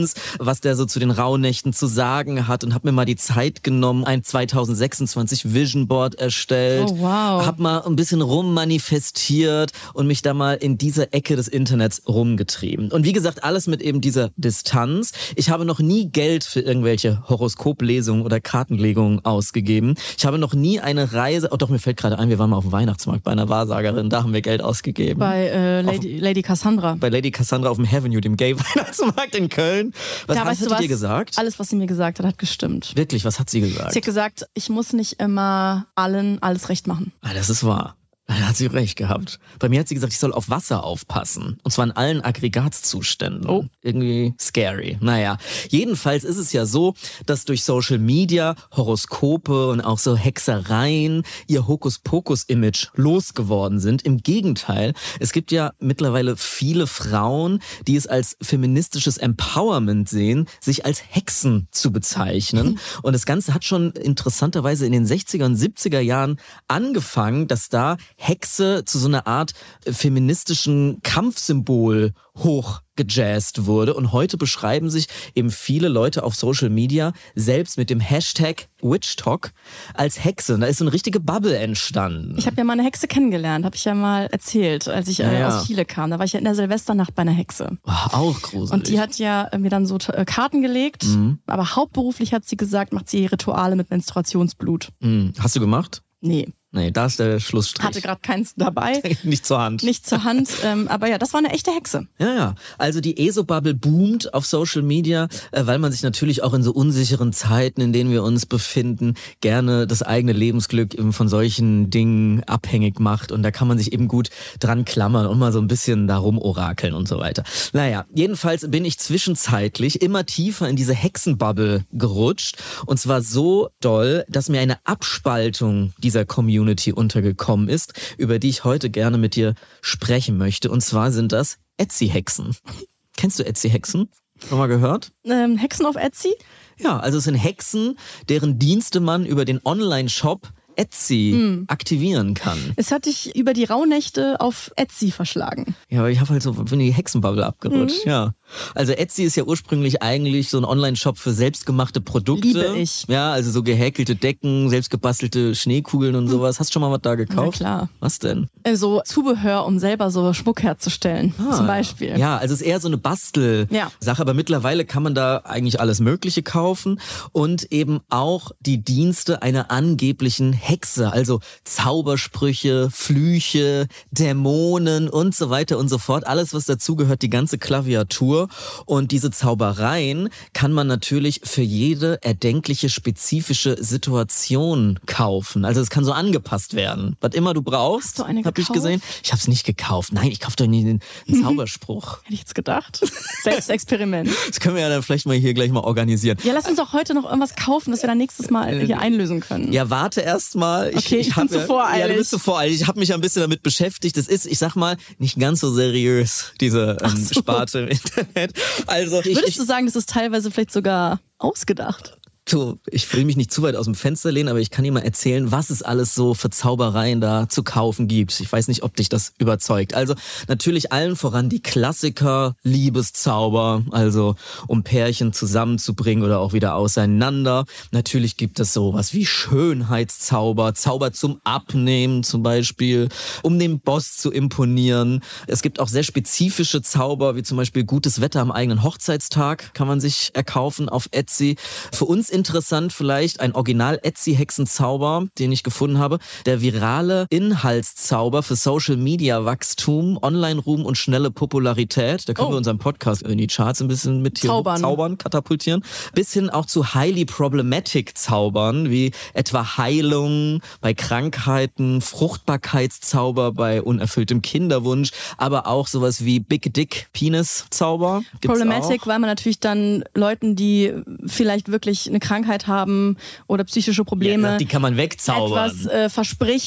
Distanz, was der so zu den Rauhnächten zu sagen hat und habe mir mal die Zeit genommen, ein zwanzig sechsundzwanzig Vision Board erstellt. Oh, wow. Hab mal ein bisschen rummanifestiert und mich da mal in diese Ecke des Internets rumgetrieben. Und wie gesagt, alles mit eben dieser Distanz. Ich habe noch nie Geld für irgendwelche Horoskoplesungen oder Kartenlegungen ausgegeben. Ich habe noch nie eine Reise, oh doch, mir fällt gerade ein, wir waren mal auf dem Weihnachtsmarkt bei einer Wahrsagerin, da haben wir Geld ausgegeben. Bei äh, Lady, Lady Cassandra. Bei Lady Cassandra auf dem Avenue, dem Gay-Weihnachtsmarkt in Köln. Was Da hat weißt sie du was? dir gesagt? Alles, was sie mir gesagt hat, hat gestimmt. Wirklich, was hat sie gesagt? Sie hat gesagt, ich muss nicht immer allen alles recht machen. Ah, das ist wahr. Da hat sie recht gehabt. Bei mir hat sie gesagt, ich soll auf Wasser aufpassen. Und zwar in allen Aggregatzuständen. Oh. Irgendwie scary. Naja, jedenfalls ist es ja so, dass durch Social Media Horoskope und auch so Hexereien ihr Hokuspokus-Image losgeworden sind. Im Gegenteil, es gibt ja mittlerweile viele Frauen, die es als feministisches Empowerment sehen, sich als Hexen zu bezeichnen. Und das Ganze hat schon interessanterweise in den sechziger und siebziger Jahren angefangen, dass da Hexe zu so einer Art feministischen Kampfsymbol hochgejazzt wurde. Und heute beschreiben sich eben viele Leute auf Social Media selbst mit dem Hashtag WitchTok als Hexe. Und da ist so eine richtige Bubble entstanden. Ich habe ja mal eine Hexe kennengelernt, habe ich ja mal erzählt, als ich äh, Ja, ja. aus Chile kam. Da war ich ja in der Silvesternacht bei einer Hexe. Oh, auch gruselig. Und die hat ja äh, mir dann so äh, Karten gelegt. Mhm. Aber hauptberuflich hat sie gesagt, macht sie Rituale mit Menstruationsblut. Mhm. Hast du gemacht? Nee, Nee, da ist der Schlussstrich. hatte gerade keins dabei. Nicht zur Hand. Nicht zur Hand. Ähm, aber ja, das war eine echte Hexe. Ja, ja. Also die E S O-Bubble boomt auf Social Media, äh, weil man sich natürlich auch in so unsicheren Zeiten, in denen wir uns befinden, gerne das eigene Lebensglück eben von solchen Dingen abhängig macht. Und da kann man sich eben gut dran klammern und mal so ein bisschen darum orakeln und so weiter. Naja, jedenfalls bin ich zwischenzeitlich immer tiefer in diese Hexenbubble gerutscht. Und zwar so doll, dass mir eine Abspaltung dieser Community untergekommen ist, über die ich heute gerne mit dir sprechen möchte. Und zwar sind das Etsy-Hexen. Kennst du Etsy-Hexen? Schon mal gehört? Ähm, Hexen auf Etsy? Ja, also es sind Hexen, deren Dienste man über den Online-Shop Etsy Mm. aktivieren kann. Es hat dich über die Rauhnächte auf Etsy verschlagen. Ja, aber ich habe halt so bin in die Hexenbubble abgerutscht, Mhm. ja. Also Etsy ist ja ursprünglich eigentlich so ein Online-Shop für selbstgemachte Produkte. Liebe ich. Ja, also so gehäkelte Decken, selbstgebastelte Schneekugeln und sowas. Hast du schon mal was da Na gekauft? klar. Was denn? Äh, So Zubehör, um selber so Schmuck herzustellen, Ah, zum Beispiel. Ja, also es ist eher so eine Bastel-Sache, Ja. aber mittlerweile kann man da eigentlich alles Mögliche kaufen und eben auch die Dienste einer angeblichen Hexe, also Zaubersprüche, Flüche, Dämonen und so weiter und so fort. Alles, was dazugehört, die ganze Klaviatur. Und diese Zaubereien kann man natürlich für jede erdenkliche spezifische Situation kaufen. Also es kann so angepasst werden. Was immer du brauchst, Hast du eine hab ich gekauft? gesehen. Ich habe es nicht gekauft. Nein, ich kaufe doch nie einen, einen Zauberspruch. Hätte ich jetzt gedacht. Selbstexperiment. Das können wir ja dann vielleicht mal hier gleich mal organisieren. Ja, lass uns doch heute noch irgendwas kaufen, dass wir dann nächstes Mal hier einlösen können. Ja, warte erst mal. Okay, ich bin hab zu ja, voreilig. Ja, du bist zu voreilig. Ich habe mich ja ein bisschen damit beschäftigt. Das ist, ich sag mal, nicht ganz so seriös, diese ähm, so. Sparte im Internet. Also ich, Würdest ich, du sagen, das ist teilweise vielleicht sogar ausgedacht? du, ich will mich nicht zu weit aus dem Fenster lehnen, aber ich kann dir mal erzählen, was es alles so für Zaubereien da zu kaufen gibt. Ich weiß nicht, ob dich das überzeugt. Also natürlich allen voran die Klassiker, Liebeszauber, also um Pärchen zusammenzubringen oder auch wieder auseinander. Natürlich gibt es sowas wie Schönheitszauber, Zauber zum Abnehmen zum Beispiel, um dem Boss zu imponieren. Es gibt auch sehr spezifische Zauber, wie zum Beispiel gutes Wetter am eigenen Hochzeitstag, kann man sich erkaufen auf Etsy. Für uns interessant vielleicht ein Original-Etsy-Hexenzauber, den ich gefunden habe. Der virale Inhaltszauber für Social-Media-Wachstum, Online-Ruhm und schnelle Popularität. Da können Oh. wir unseren Podcast in die Charts ein bisschen mit hier Zaubern. zaubern, katapultieren. Bis hin auch zu highly problematic Zaubern, wie etwa Heilung bei Krankheiten, Fruchtbarkeitszauber bei unerfülltem Kinderwunsch, aber auch sowas wie Big Dick Penis Zauber. Gibt's Problematic, auch. weil man natürlich dann Leuten, die vielleicht wirklich eine Krankheit haben oder psychische Probleme, Ja, die kann man wegzaubern. etwas äh, verspricht,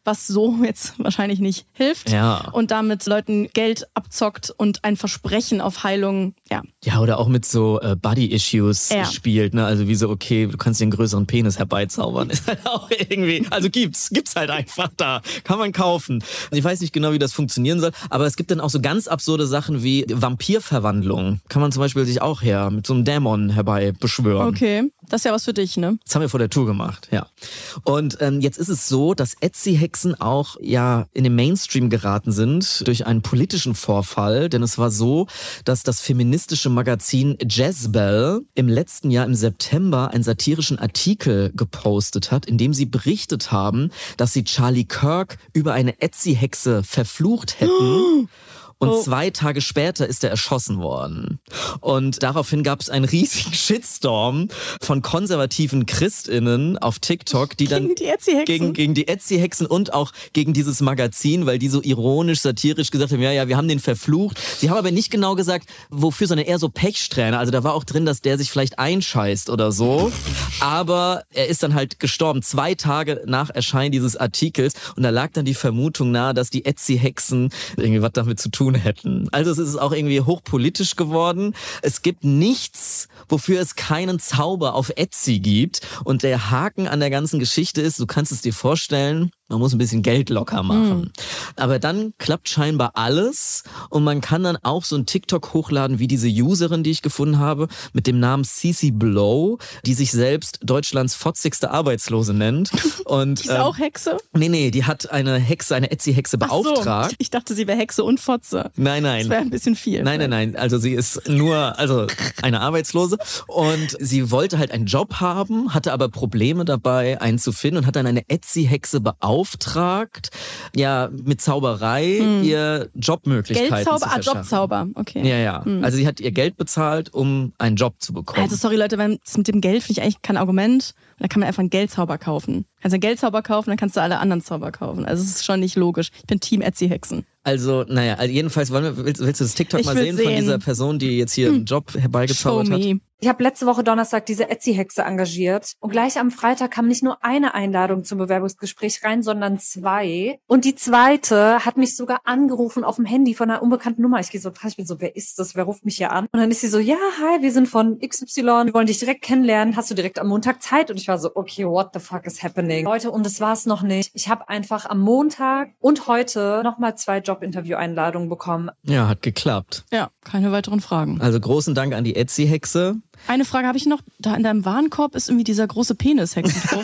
was so jetzt wahrscheinlich nicht hilft. Ja. Und damit Leuten Geld abzockt und ein Versprechen auf Heilung, ja. Ja, oder auch mit so äh, Body-Issues Ja. spielt, ne? Also wie so, okay, du kannst dir einen größeren Penis herbeizaubern. Ist halt auch irgendwie, also gibt's, gibt's halt einfach da. Kann man kaufen. Ich weiß nicht genau, wie das funktionieren soll, aber es gibt dann auch so ganz absurde Sachen wie Vampirverwandlung. Kann man zum Beispiel sich auch her mit so einem Dämon herbei beschwören. Okay, das ist ja was für dich, ne? Das haben wir vor der Tour gemacht, ja. Und ähm, jetzt ist es so, dass Etsy-Hexen auch ja in den Mainstream geraten sind durch einen politischen Vorfall. Denn es war so, dass das feministische Magazin Jezebel im letzten Jahr im September einen satirischen Artikel gepostet hat, in dem sie berichtet haben, dass sie Charlie Kirk über eine Etsy-Hexe verflucht hätten. Und Oh. zwei Tage später ist er erschossen worden. Und daraufhin gab es einen riesigen Shitstorm von konservativen ChristInnen auf TikTok, die dann Gegen die Etsy-Hexen. gegen, gegen die Etsy-Hexen und auch gegen dieses Magazin, weil die so ironisch, satirisch gesagt haben, ja, ja, wir haben den verflucht. Sie haben aber nicht genau gesagt, wofür, sondern eher so Pechsträhne. Also da war auch drin, dass der sich vielleicht einscheißt oder so. Aber er ist dann halt gestorben, zwei Tage nach Erscheinen dieses Artikels. Und da lag dann die Vermutung nahe, dass die Etsy-Hexen irgendwie was damit zu tun hätten. Also es ist auch irgendwie hochpolitisch geworden. Es gibt nichts, wofür es keinen Zauber auf Etsy gibt. Und der Haken an der ganzen Geschichte ist, du kannst es dir vorstellen, man muss ein bisschen Geld locker machen. Mhm. Aber dann klappt scheinbar alles und man kann dann auch so ein TikTok hochladen wie diese Userin, die ich gefunden habe, mit dem Namen Cici Blow, die sich selbst Deutschlands fotzigste Arbeitslose nennt. Und, Die ist ähm, auch Hexe? Nee, nee, die hat eine Hexe, eine Etsy-Hexe beauftragt. So, ich dachte, sie wäre Hexe und Fotze. Nein, nein. Das wäre ein bisschen viel. Nein, nein, nein. Also sie ist nur, also eine Arbeitslose und sie wollte halt einen Job haben, hatte aber Probleme dabei, einen zu finden und hat dann eine Etsy-Hexe beauftragt, ja, mit Zauberei hm. ihr Jobmöglichkeiten Geldzauber, zu verschaffen. Ah, Jobzauber, okay. Ja, ja. Hm. Also sie hat ihr Geld bezahlt, um einen Job zu bekommen. Also sorry Leute, weil das mit dem Geld finde ich eigentlich kein Argument. Da kann man einfach einen Geldzauber kaufen. Kannst einen Geldzauber kaufen, dann kannst du alle anderen Zauber kaufen. Also es ist schon nicht logisch. Ich bin Team Etsy-Hexen. Also, naja, also jedenfalls, wollen wir, willst, willst du das TikTok Ich mal will sehen, sehen von dieser Person, die jetzt hier einen Job herbeigezaubert Show hat? me. Ich habe letzte Woche Donnerstag diese Etsy-Hexe engagiert und gleich am Freitag kam nicht nur eine Einladung zum Bewerbungsgespräch rein, sondern zwei. Und die zweite hat mich sogar angerufen auf dem Handy von einer unbekannten Nummer. Ich gehe so, ich bin so, wer ist das? Wer ruft mich hier an? Und dann ist sie so, ja, hi, wir sind von X Y, wir wollen dich direkt kennenlernen. Hast du direkt am Montag Zeit? Und ich war so, okay, what the fuck is happening? Leute, und das war's noch nicht. Ich habe einfach am Montag und heute nochmal zwei Jobinterview-Einladungen bekommen. Ja, hat geklappt. Ja, keine weiteren Fragen. Also großen Dank an die Etsy-Hexe. Eine Frage habe ich noch. Da in deinem Warenkorb ist irgendwie dieser große Penis-Hexenspruch.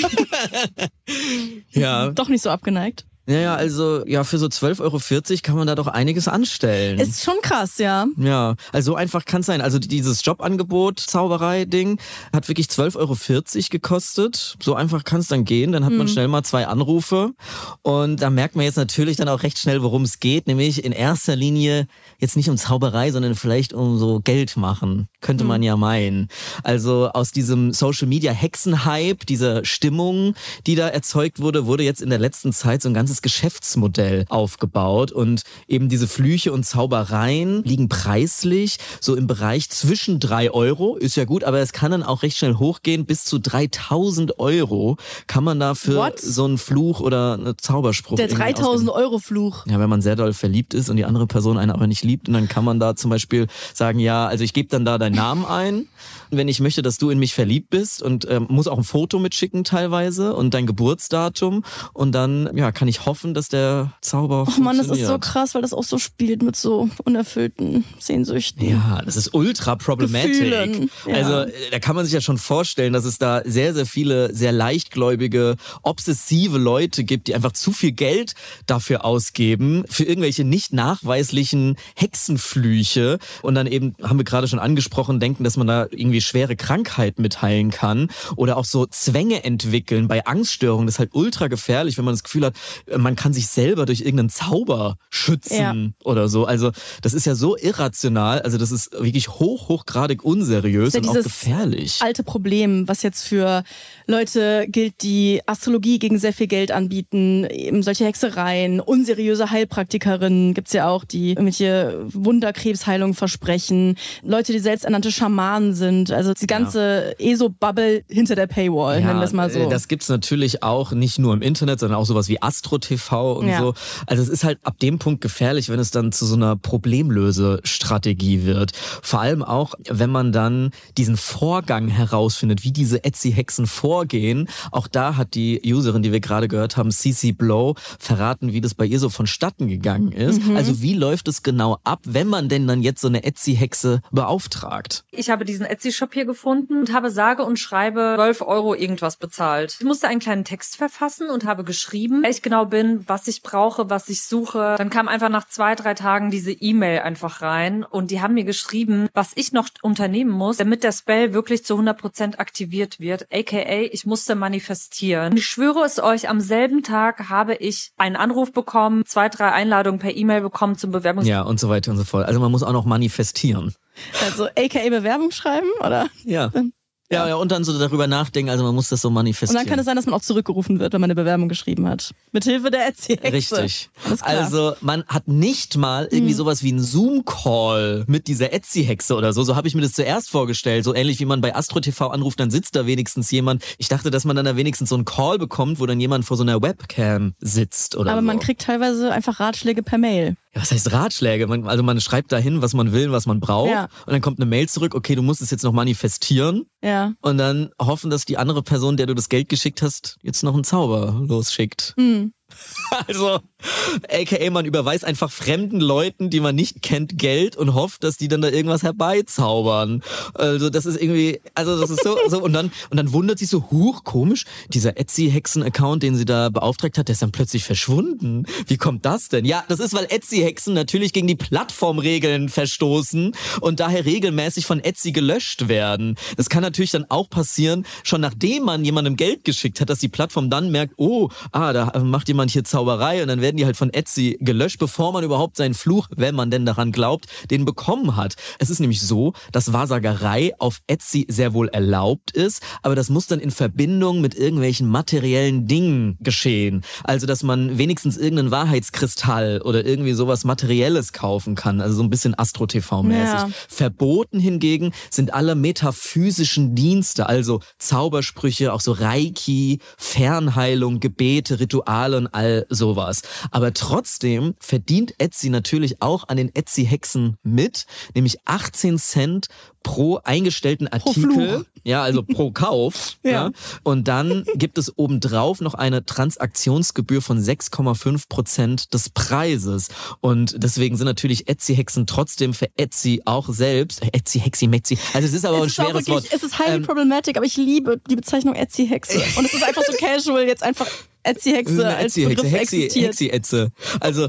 Ja. Doch nicht so abgeneigt. Ja, ja, also ja, für so zwölf Euro vierzig kann man da doch einiges anstellen. Ist schon krass, ja. Ja, also so einfach kann es sein. Also dieses Jobangebot, Zauberei-Ding, hat wirklich zwölf Euro vierzig gekostet. So einfach kann es dann gehen. Dann hat man Mhm. schnell mal zwei Anrufe. Und da merkt man jetzt natürlich dann auch recht schnell, worum es geht. Nämlich in erster Linie jetzt nicht um Zauberei, sondern vielleicht um so Geld machen. Könnte man ja meinen. Also aus diesem Social-Media-Hexen-Hype, dieser Stimmung, die da erzeugt wurde, wurde jetzt in der letzten Zeit so ein ganzes Geschäftsmodell aufgebaut. Und eben diese Flüche und Zaubereien liegen preislich so im Bereich zwischen drei Euro. Ist ja gut, aber es kann dann auch recht schnell hochgehen. Bis zu dreitausend Euro kann man da für What? so einen Fluch oder einen Zauberspruch Der irgendwie dreitausend ausgeben. Euro Fluch. Ja, wenn man sehr doll verliebt ist und die andere Person einen aber nicht liebt, und dann kann man da zum Beispiel sagen, ja, also ich gebe dann da deinen Namen ein, wenn ich möchte, dass du in mich verliebt bist, und ähm, muss auch ein Foto mitschicken teilweise und dein Geburtsdatum, und dann ja kann ich hoffen, dass der Zauber Oh Mann, das ist so funktioniert. krass, weil das auch so spielt mit so unerfüllten Sehnsüchten. Ja, das ist ultra problematic. Gefühlen, ja. Also äh, da kann man sich ja schon vorstellen, dass es da sehr, sehr viele sehr leichtgläubige, obsessive Leute gibt, die einfach zu viel Geld dafür ausgeben, für irgendwelche nicht nachweislichen Hexenflüche, und dann eben, haben wir gerade schon angesprochen, denken, dass man da irgendwie schwere Krankheiten mit heilen kann, oder auch so Zwänge entwickeln bei Angststörungen. Das ist halt ultra gefährlich, wenn man das Gefühl hat, man kann sich selber durch irgendeinen Zauber schützen ja. oder so. Also das ist ja so irrational, also das ist wirklich hoch, hochgradig unseriös ja und auch gefährlich. Alte Problem, was jetzt für Leute gilt, die Astrologie gegen sehr viel Geld anbieten, eben solche Hexereien, unseriöse Heilpraktikerinnen gibt's ja auch, die irgendwelche Wunderkrebsheilungen versprechen, Leute, die selbsternannte Schamanen sind, also die ganze ja. ESO-Bubble hinter der Paywall, ja, nennen wir es mal so. Das gibt's natürlich auch nicht nur im Internet, sondern auch sowas wie Astro T V und ja. so. Also es ist halt ab dem Punkt gefährlich, wenn es dann zu so einer Problemlösestrategie wird. Vor allem auch, wenn man dann diesen Vorgang herausfindet, wie diese Etsy-Hexen vorgehen. Auch da hat die Userin, die wir gerade gehört haben, C C Blow, verraten, wie das bei ihr so vonstatten gegangen ist. Mhm. Also wie läuft es genau ab, wenn man denn dann jetzt so eine Etsy-Hexe beauftragt? Ich habe diesen Etsy-Shop hier gefunden und habe sage und schreibe zwölf Euro irgendwas bezahlt. Ich musste einen kleinen Text verfassen und habe geschrieben, wer ich genau bin, was ich brauche, was ich suche. Dann kam einfach nach zwei, drei Tagen diese E-Mail einfach rein und die haben mir geschrieben, was ich noch unternehmen muss, damit der Spell wirklich zu hundert Prozent aktiviert wird, aka ich musste manifestieren. Ich schwöre es euch, am selben Tag habe ich einen Anruf bekommen, zwei, drei Einladungen per E-Mail bekommen zum Bewerbungs... Ja, und so weiter und so fort. Also man muss auch noch manifestieren. Also aka Bewerbung schreiben, oder? Ja. Ja, ja, und dann so darüber nachdenken, also man muss das so manifestieren. Und dann kann es sein, dass man auch zurückgerufen wird, wenn man eine Bewerbung geschrieben hat. Mithilfe der Etsy-Hexe. Richtig. Also man hat nicht mal irgendwie hm. sowas wie einen Zoom-Call mit dieser Etsy-Hexe oder so. So habe ich mir das zuerst vorgestellt. So ähnlich wie man bei Astro T V anruft, dann sitzt da wenigstens jemand. Ich dachte, dass man dann da wenigstens so einen Call bekommt, wo dann jemand vor so einer Webcam sitzt oder Aber so. man kriegt teilweise einfach Ratschläge per Mail. Ja, was heißt Ratschläge? Man, also man schreibt dahin, was man will, was man braucht. Ja. Und dann kommt eine Mail zurück, okay, du musst es jetzt noch manifestieren. Ja. Und dann hoffen, dass die andere Person, der du das Geld geschickt hast, jetzt noch einen Zauber losschickt. Mhm. Also, aka man überweist einfach fremden Leuten, die man nicht kennt, Geld und hofft, dass die dann da irgendwas herbeizaubern. Also das ist irgendwie, also das ist so, so und dann und dann wundert sich so, huch, komisch, dieser Etsy-Hexen-Account, den sie da beauftragt hat, der ist dann plötzlich verschwunden. Wie kommt das denn? Ja, das ist, weil Etsy-Hexen natürlich gegen die Plattformregeln verstoßen und daher regelmäßig von Etsy gelöscht werden. Das kann natürlich dann auch passieren, schon nachdem man jemandem Geld geschickt hat, dass die Plattform dann merkt, oh, ah, da macht jemand hier Zauberei und dann werden die halt von Etsy gelöscht, bevor man überhaupt seinen Fluch, wenn man denn daran glaubt, den bekommen hat. Es ist nämlich so, dass Wahrsagerei auf Etsy sehr wohl erlaubt ist, aber das muss dann in Verbindung mit irgendwelchen materiellen Dingen geschehen. Also, dass man wenigstens irgendeinen Wahrheitskristall oder irgendwie sowas Materielles kaufen kann, also so ein bisschen Astro T V-mäßig. Ja. Verboten hingegen sind alle metaphysischen Dienste, also Zaubersprüche, auch so Reiki, Fernheilung, Gebete, Rituale und all sowas. Aber trotzdem verdient Etsy natürlich auch an den Etsy-Hexen mit, nämlich achtzehn Cent pro eingestellten Artikel, ja, also pro Kauf. ja. ja. Und dann gibt es obendrauf noch eine Transaktionsgebühr von sechs Komma fünf Prozent des Preises. Und deswegen sind natürlich Etsy-Hexen trotzdem für Etsy auch selbst, Etsy, Hexi, Mexi, also es ist aber es ein schweres wirklich, Wort. Es ist highly ähm, problematic, aber ich liebe die Bezeichnung Etsy-Hexe. Und es ist einfach so casual, jetzt einfach Etsy-Hexe als Begriff Hexi, existiert. Hexi-Etze. Also,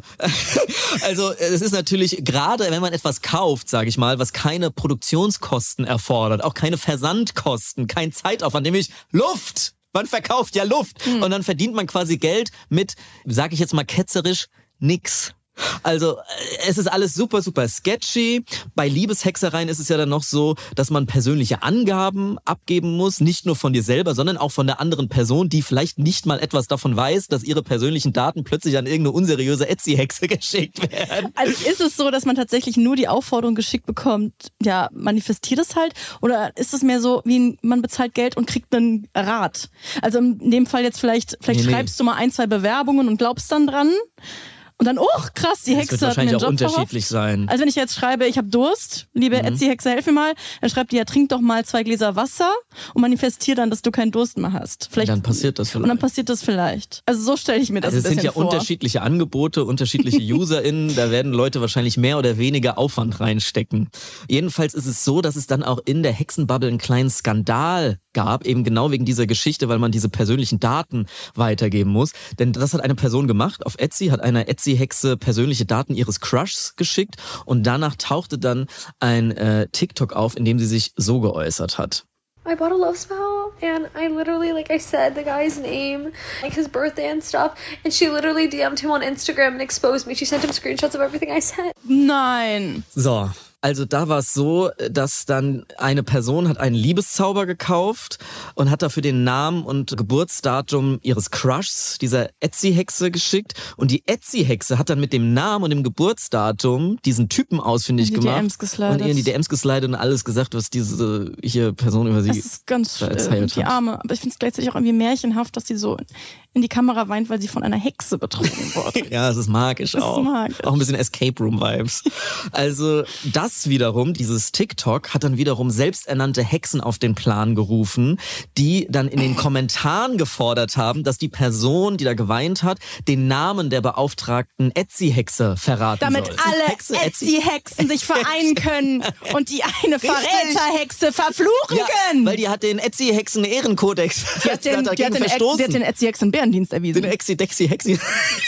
also es ist natürlich, gerade wenn man etwas kauft, sage ich mal, was keine Produktionskosten erfordert, auch keine Versandkosten, kein Zeitaufwand, nämlich Luft. Man verkauft ja Luft. Hm. Und dann verdient man quasi Geld mit, sage ich jetzt mal ketzerisch, nix. Also es ist alles super, super sketchy. Bei Liebeshexereien ist es ja dann noch so, dass man persönliche Angaben abgeben muss, nicht nur von dir selber, sondern auch von der anderen Person, die vielleicht nicht mal etwas davon weiß, dass ihre persönlichen Daten plötzlich an irgendeine unseriöse Etsy-Hexe geschickt werden. Also ist es so, dass man tatsächlich nur die Aufforderung geschickt bekommt, ja, manifestiert es halt? Oder ist es mehr so, wie man bezahlt Geld und kriegt einen Rat? Also in dem Fall jetzt vielleicht, vielleicht nee, schreibst nee. du mal ein, zwei Bewerbungen und glaubst dann dran? Und dann, oh krass, die Hexe das wird hat mir einen wahrscheinlich Job auch unterschiedlich verhofft. sein. Also wenn ich jetzt schreibe, ich habe Durst, liebe mhm. Etsy-Hexe, helf mir mal, dann schreibt die ja, trink doch mal zwei Gläser Wasser und manifestier dann, dass du keinen Durst mehr hast. Vielleicht, und dann passiert das vielleicht. Und dann passiert das vielleicht. Also so stelle ich mir das also ein bisschen vor. Es sind ja unterschiedliche Angebote, unterschiedliche UserInnen, da werden Leute wahrscheinlich mehr oder weniger Aufwand reinstecken. Jedenfalls ist es so, dass es dann auch in der Hexenbubble einen kleinen Skandal gab, eben genau wegen dieser Geschichte, weil man diese persönlichen Daten weitergeben muss. Denn das hat eine Person gemacht auf Etsy, hat einer Etsy-Hexe persönliche Daten ihres Crushs geschickt und danach tauchte dann ein äh, TikTok auf, in dem sie sich so geäußert hat. I bought a love spell and I literally, like I said, the guy's name, like his birthday and stuff. And she literally D M'd him on Instagram and exposed me. She sent him screenshots of everything I said. Nein. So. Also da war es so, dass dann eine Person hat einen Liebeszauber gekauft und hat dafür den Namen und Geburtsdatum ihres Crushs, dieser Etsy-Hexe, geschickt. Und die Etsy-Hexe hat dann mit dem Namen und dem Geburtsdatum diesen Typen ausfindig die gemacht. D Ms geslidet. Und ihr in die D Ms geslidet und alles gesagt, was diese hier Person über sie Das ist ganz da äh, erzählt die hat. Arme. Aber ich finde es gleichzeitig auch irgendwie märchenhaft, dass sie so in die Kamera weint, weil sie von einer Hexe betrogen wurde. Ja, es ist magisch Das ist auch. magisch. Auch ein bisschen Escape Room Vibes. Also das wiederum, dieses TikTok hat dann wiederum selbsternannte Hexen auf den Plan gerufen, die dann in den Kommentaren gefordert haben, dass die Person, die da geweint hat, den Namen der beauftragten Etsy-Hexe verraten Damit soll. alle Hexe, Etsy-Hexen sich vereinen können und die eine Verräterhexe verfluchen Ja, können. weil die hat den Etsy-Hexen-Ehrenkodex Die hat den, die hat dagegen den, verstoßen. die hat den Etsy-Hexen-Bärendienst erwiesen. Den Etsy-Dexy-Hexi.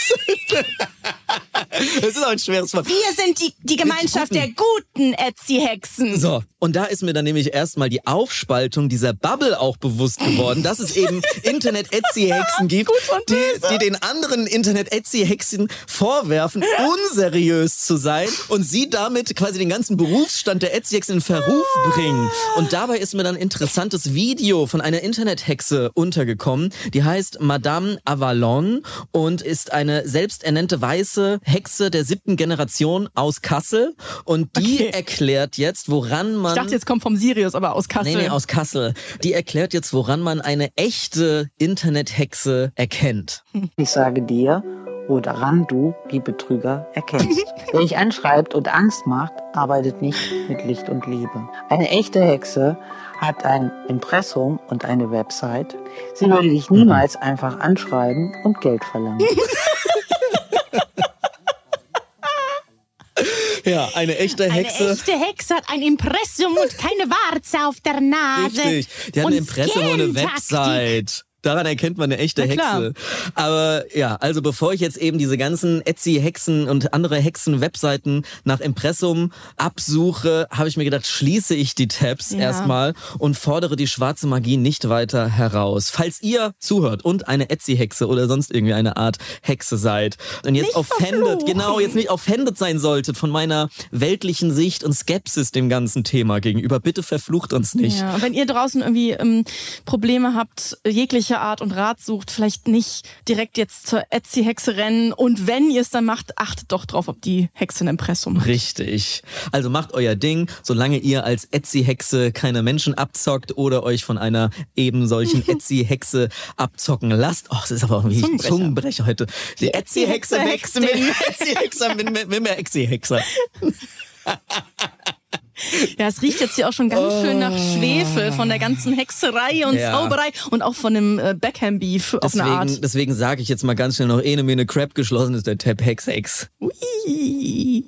Das ist auch ein schweres Wort. Wir sind die, die Gemeinschaft der guten Etsy-Hexen. So, und da ist mir dann nämlich erstmal die Aufspaltung dieser Bubble auch bewusst geworden, dass es eben Internet-Etsy-Hexen gibt, die, die den anderen Internet-Etsy-Hexen vorwerfen, unseriös zu sein und sie damit quasi den ganzen Berufsstand der Etsy-Hexen in Verruf bringen. Und dabei ist mir dann ein interessantes Video von einer Internet-Hexe untergekommen, die heißt Madame Avalon und ist eine selbsternannte weiße Hexe der siebten Generation aus Kassel und die Okay. erklärt jetzt, woran man... Ich dachte, jetzt kommt vom Sirius, aber aus Kassel. Nee, nee, aus Kassel. Die erklärt jetzt, woran man eine echte Internethexe erkennt. Ich sage dir, woran du die Betrüger erkennst. Wer dich anschreibt und Angst macht, arbeitet nicht mit Licht und Liebe. Eine echte Hexe hat ein Impressum und eine Website. Sie würde dich niemals einfach anschreiben und Geld verlangen. Ja, eine echte Hexe. Eine echte Hexe hat ein Impressum und keine Warze auf der Nase. Richtig. Die hat Und ein Impressum und eine Scan-Taktik. Website. Daran erkennt man eine echte Na klar. Hexe. Aber ja, also bevor ich jetzt eben diese ganzen Etsy-Hexen und andere Hexen-Webseiten nach Impressum absuche, habe ich mir gedacht, schließe ich die Tabs Ja. erstmal und fordere die schwarze Magie nicht weiter heraus. Falls ihr zuhört und eine Etsy-Hexe oder sonst irgendwie eine Art Hexe seid und jetzt Nicht offended, verfluchen. genau, jetzt nicht offended sein solltet von meiner weltlichen Sicht und Skepsis dem ganzen Thema gegenüber, bitte verflucht uns nicht. Ja, und wenn ihr draußen irgendwie ähm, Probleme habt, jegliche Art und Rat sucht, vielleicht nicht direkt jetzt zur Etsy-Hexe rennen. Und wenn ihr es dann macht, achtet doch drauf, ob die Hexe ein Impressum hat. Richtig. Also macht euer Ding, solange ihr als Etsy-Hexe keine Menschen abzockt oder euch von einer eben solchen Etsy-Hexe abzocken lasst. Oh, das ist aber auch irgendwie ein Zungenbrecher. Zungenbrecher heute. Die Etsy-Hexe Etsy-Hexe wächst mit Etsy-Hexer, mit, mit, mit mehr Etsy-Hexer. Ja, es riecht jetzt hier auch schon ganz schön nach Schwefel von der ganzen Hexerei und Ja. Zauberei und auch von dem äh, Beckham-Beef auf eine Art. Deswegen, deswegen sage ich jetzt mal ganz schnell noch, ene mene Crap, geschlossen ist der Tab Hex-Hex. Ui.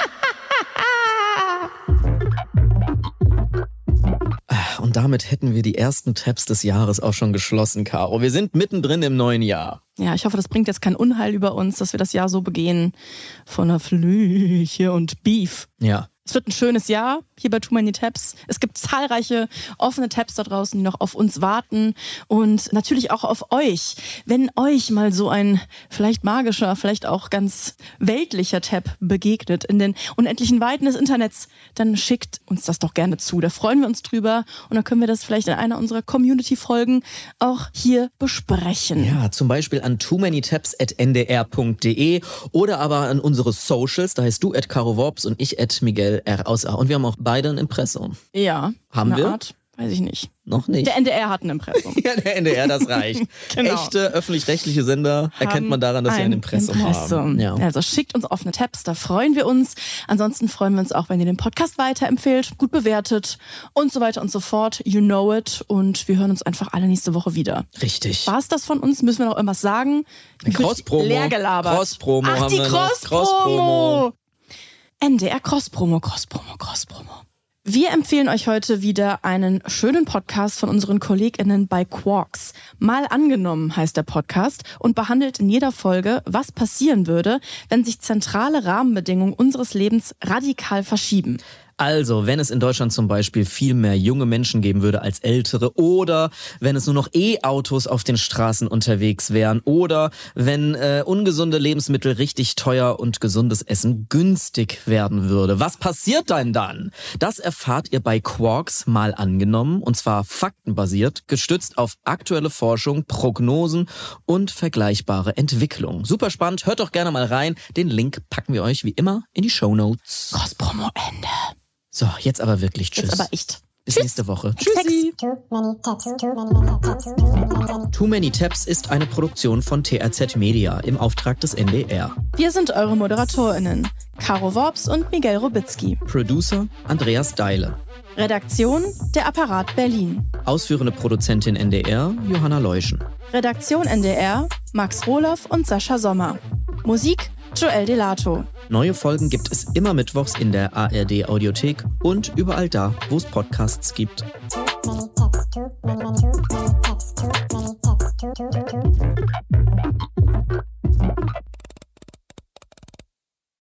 Und damit hätten wir die ersten Tabs des Jahres auch schon geschlossen, Caro. Wir sind mittendrin im neuen Jahr. Ja, ich hoffe, das bringt jetzt kein Unheil über uns, dass wir das Jahr so begehen voller Flüche und Beef. Ja. Es wird ein schönes Jahr hier bei Too Many Tabs. Es gibt zahlreiche offene Tabs da draußen, die noch auf uns warten und natürlich auch auf euch. Wenn euch mal so ein vielleicht magischer, vielleicht auch ganz weltlicher Tab begegnet in den unendlichen Weiten des Internets, dann schickt uns das doch gerne zu. Da freuen wir uns drüber und dann können wir das vielleicht in einer unserer Community-Folgen auch hier besprechen. Ja, zum Beispiel an too many tabs at n d r punkt d e oder aber an unsere Socials. Da heißt du at Caro Worps und ich at Miguel R aus A. Und wir haben auch beide ein Impressum. Ja, Haben eine wir? Art, weiß ich nicht. Noch nicht. Der N D R hat ein Impressum. Ja, der N D R, das reicht. Genau. Echte öffentlich-rechtliche Sender erkennt man daran, dass sie ein Impressum, haben. Ja. Also schickt uns offene Tabs, da freuen wir uns. Ansonsten freuen wir uns auch, wenn ihr den Podcast weiterempfehlt, gut bewertet und so weiter und so fort. You know it. Und wir hören uns einfach alle nächste Woche wieder. Richtig. War es das von uns? Müssen wir noch irgendwas sagen? Cross-Promo. Leer gelabert. Cross-Promo Ach, haben die wir noch. Cross-Promo. Cross-Promo. N D R Cross-Promo, Cross-Promo, Cross-Promo. Wir empfehlen euch heute wieder einen schönen Podcast von unseren KollegInnen bei Quarks. Mal angenommen heißt der Podcast und behandelt in jeder Folge, was passieren würde, wenn sich zentrale Rahmenbedingungen unseres Lebens radikal verschieben. Also, wenn es in Deutschland zum Beispiel viel mehr junge Menschen geben würde als ältere oder wenn es nur noch E-Autos auf den Straßen unterwegs wären oder wenn äh, ungesunde Lebensmittel richtig teuer und gesundes Essen günstig werden würde. Was passiert denn dann? Das erfahrt ihr bei Quarks mal angenommen und zwar faktenbasiert, gestützt auf aktuelle Forschung, Prognosen und vergleichbare Entwicklungen. Super spannend, hört doch gerne mal rein. Den Link packen wir euch wie immer in die Shownotes. Cross-Promo Ende. So, jetzt aber wirklich tschüss. Jetzt aber echt. Bis Tschüss. nächste Woche. Tschüssi. Too many tabs, too many tabs, too many tabs. Too Many Tabs ist eine Produktion von T R Z Media im Auftrag des N D R. Wir sind eure ModeratorInnen. Caro Worps und Miguel Robitzky. Producer Andreas Deile. Redaktion der Apparat Berlin. Ausführende Produzentin N D R Johanna Leuschen. Redaktion N D R Max Rohloff und Sascha Sommer. Musik Joel Delato. Neue Folgen gibt es immer mittwochs in der A R D Audiothek und überall da, wo es Podcasts gibt. Too many tabs, too many, too many tabs, too many tabs, too, too, too, too.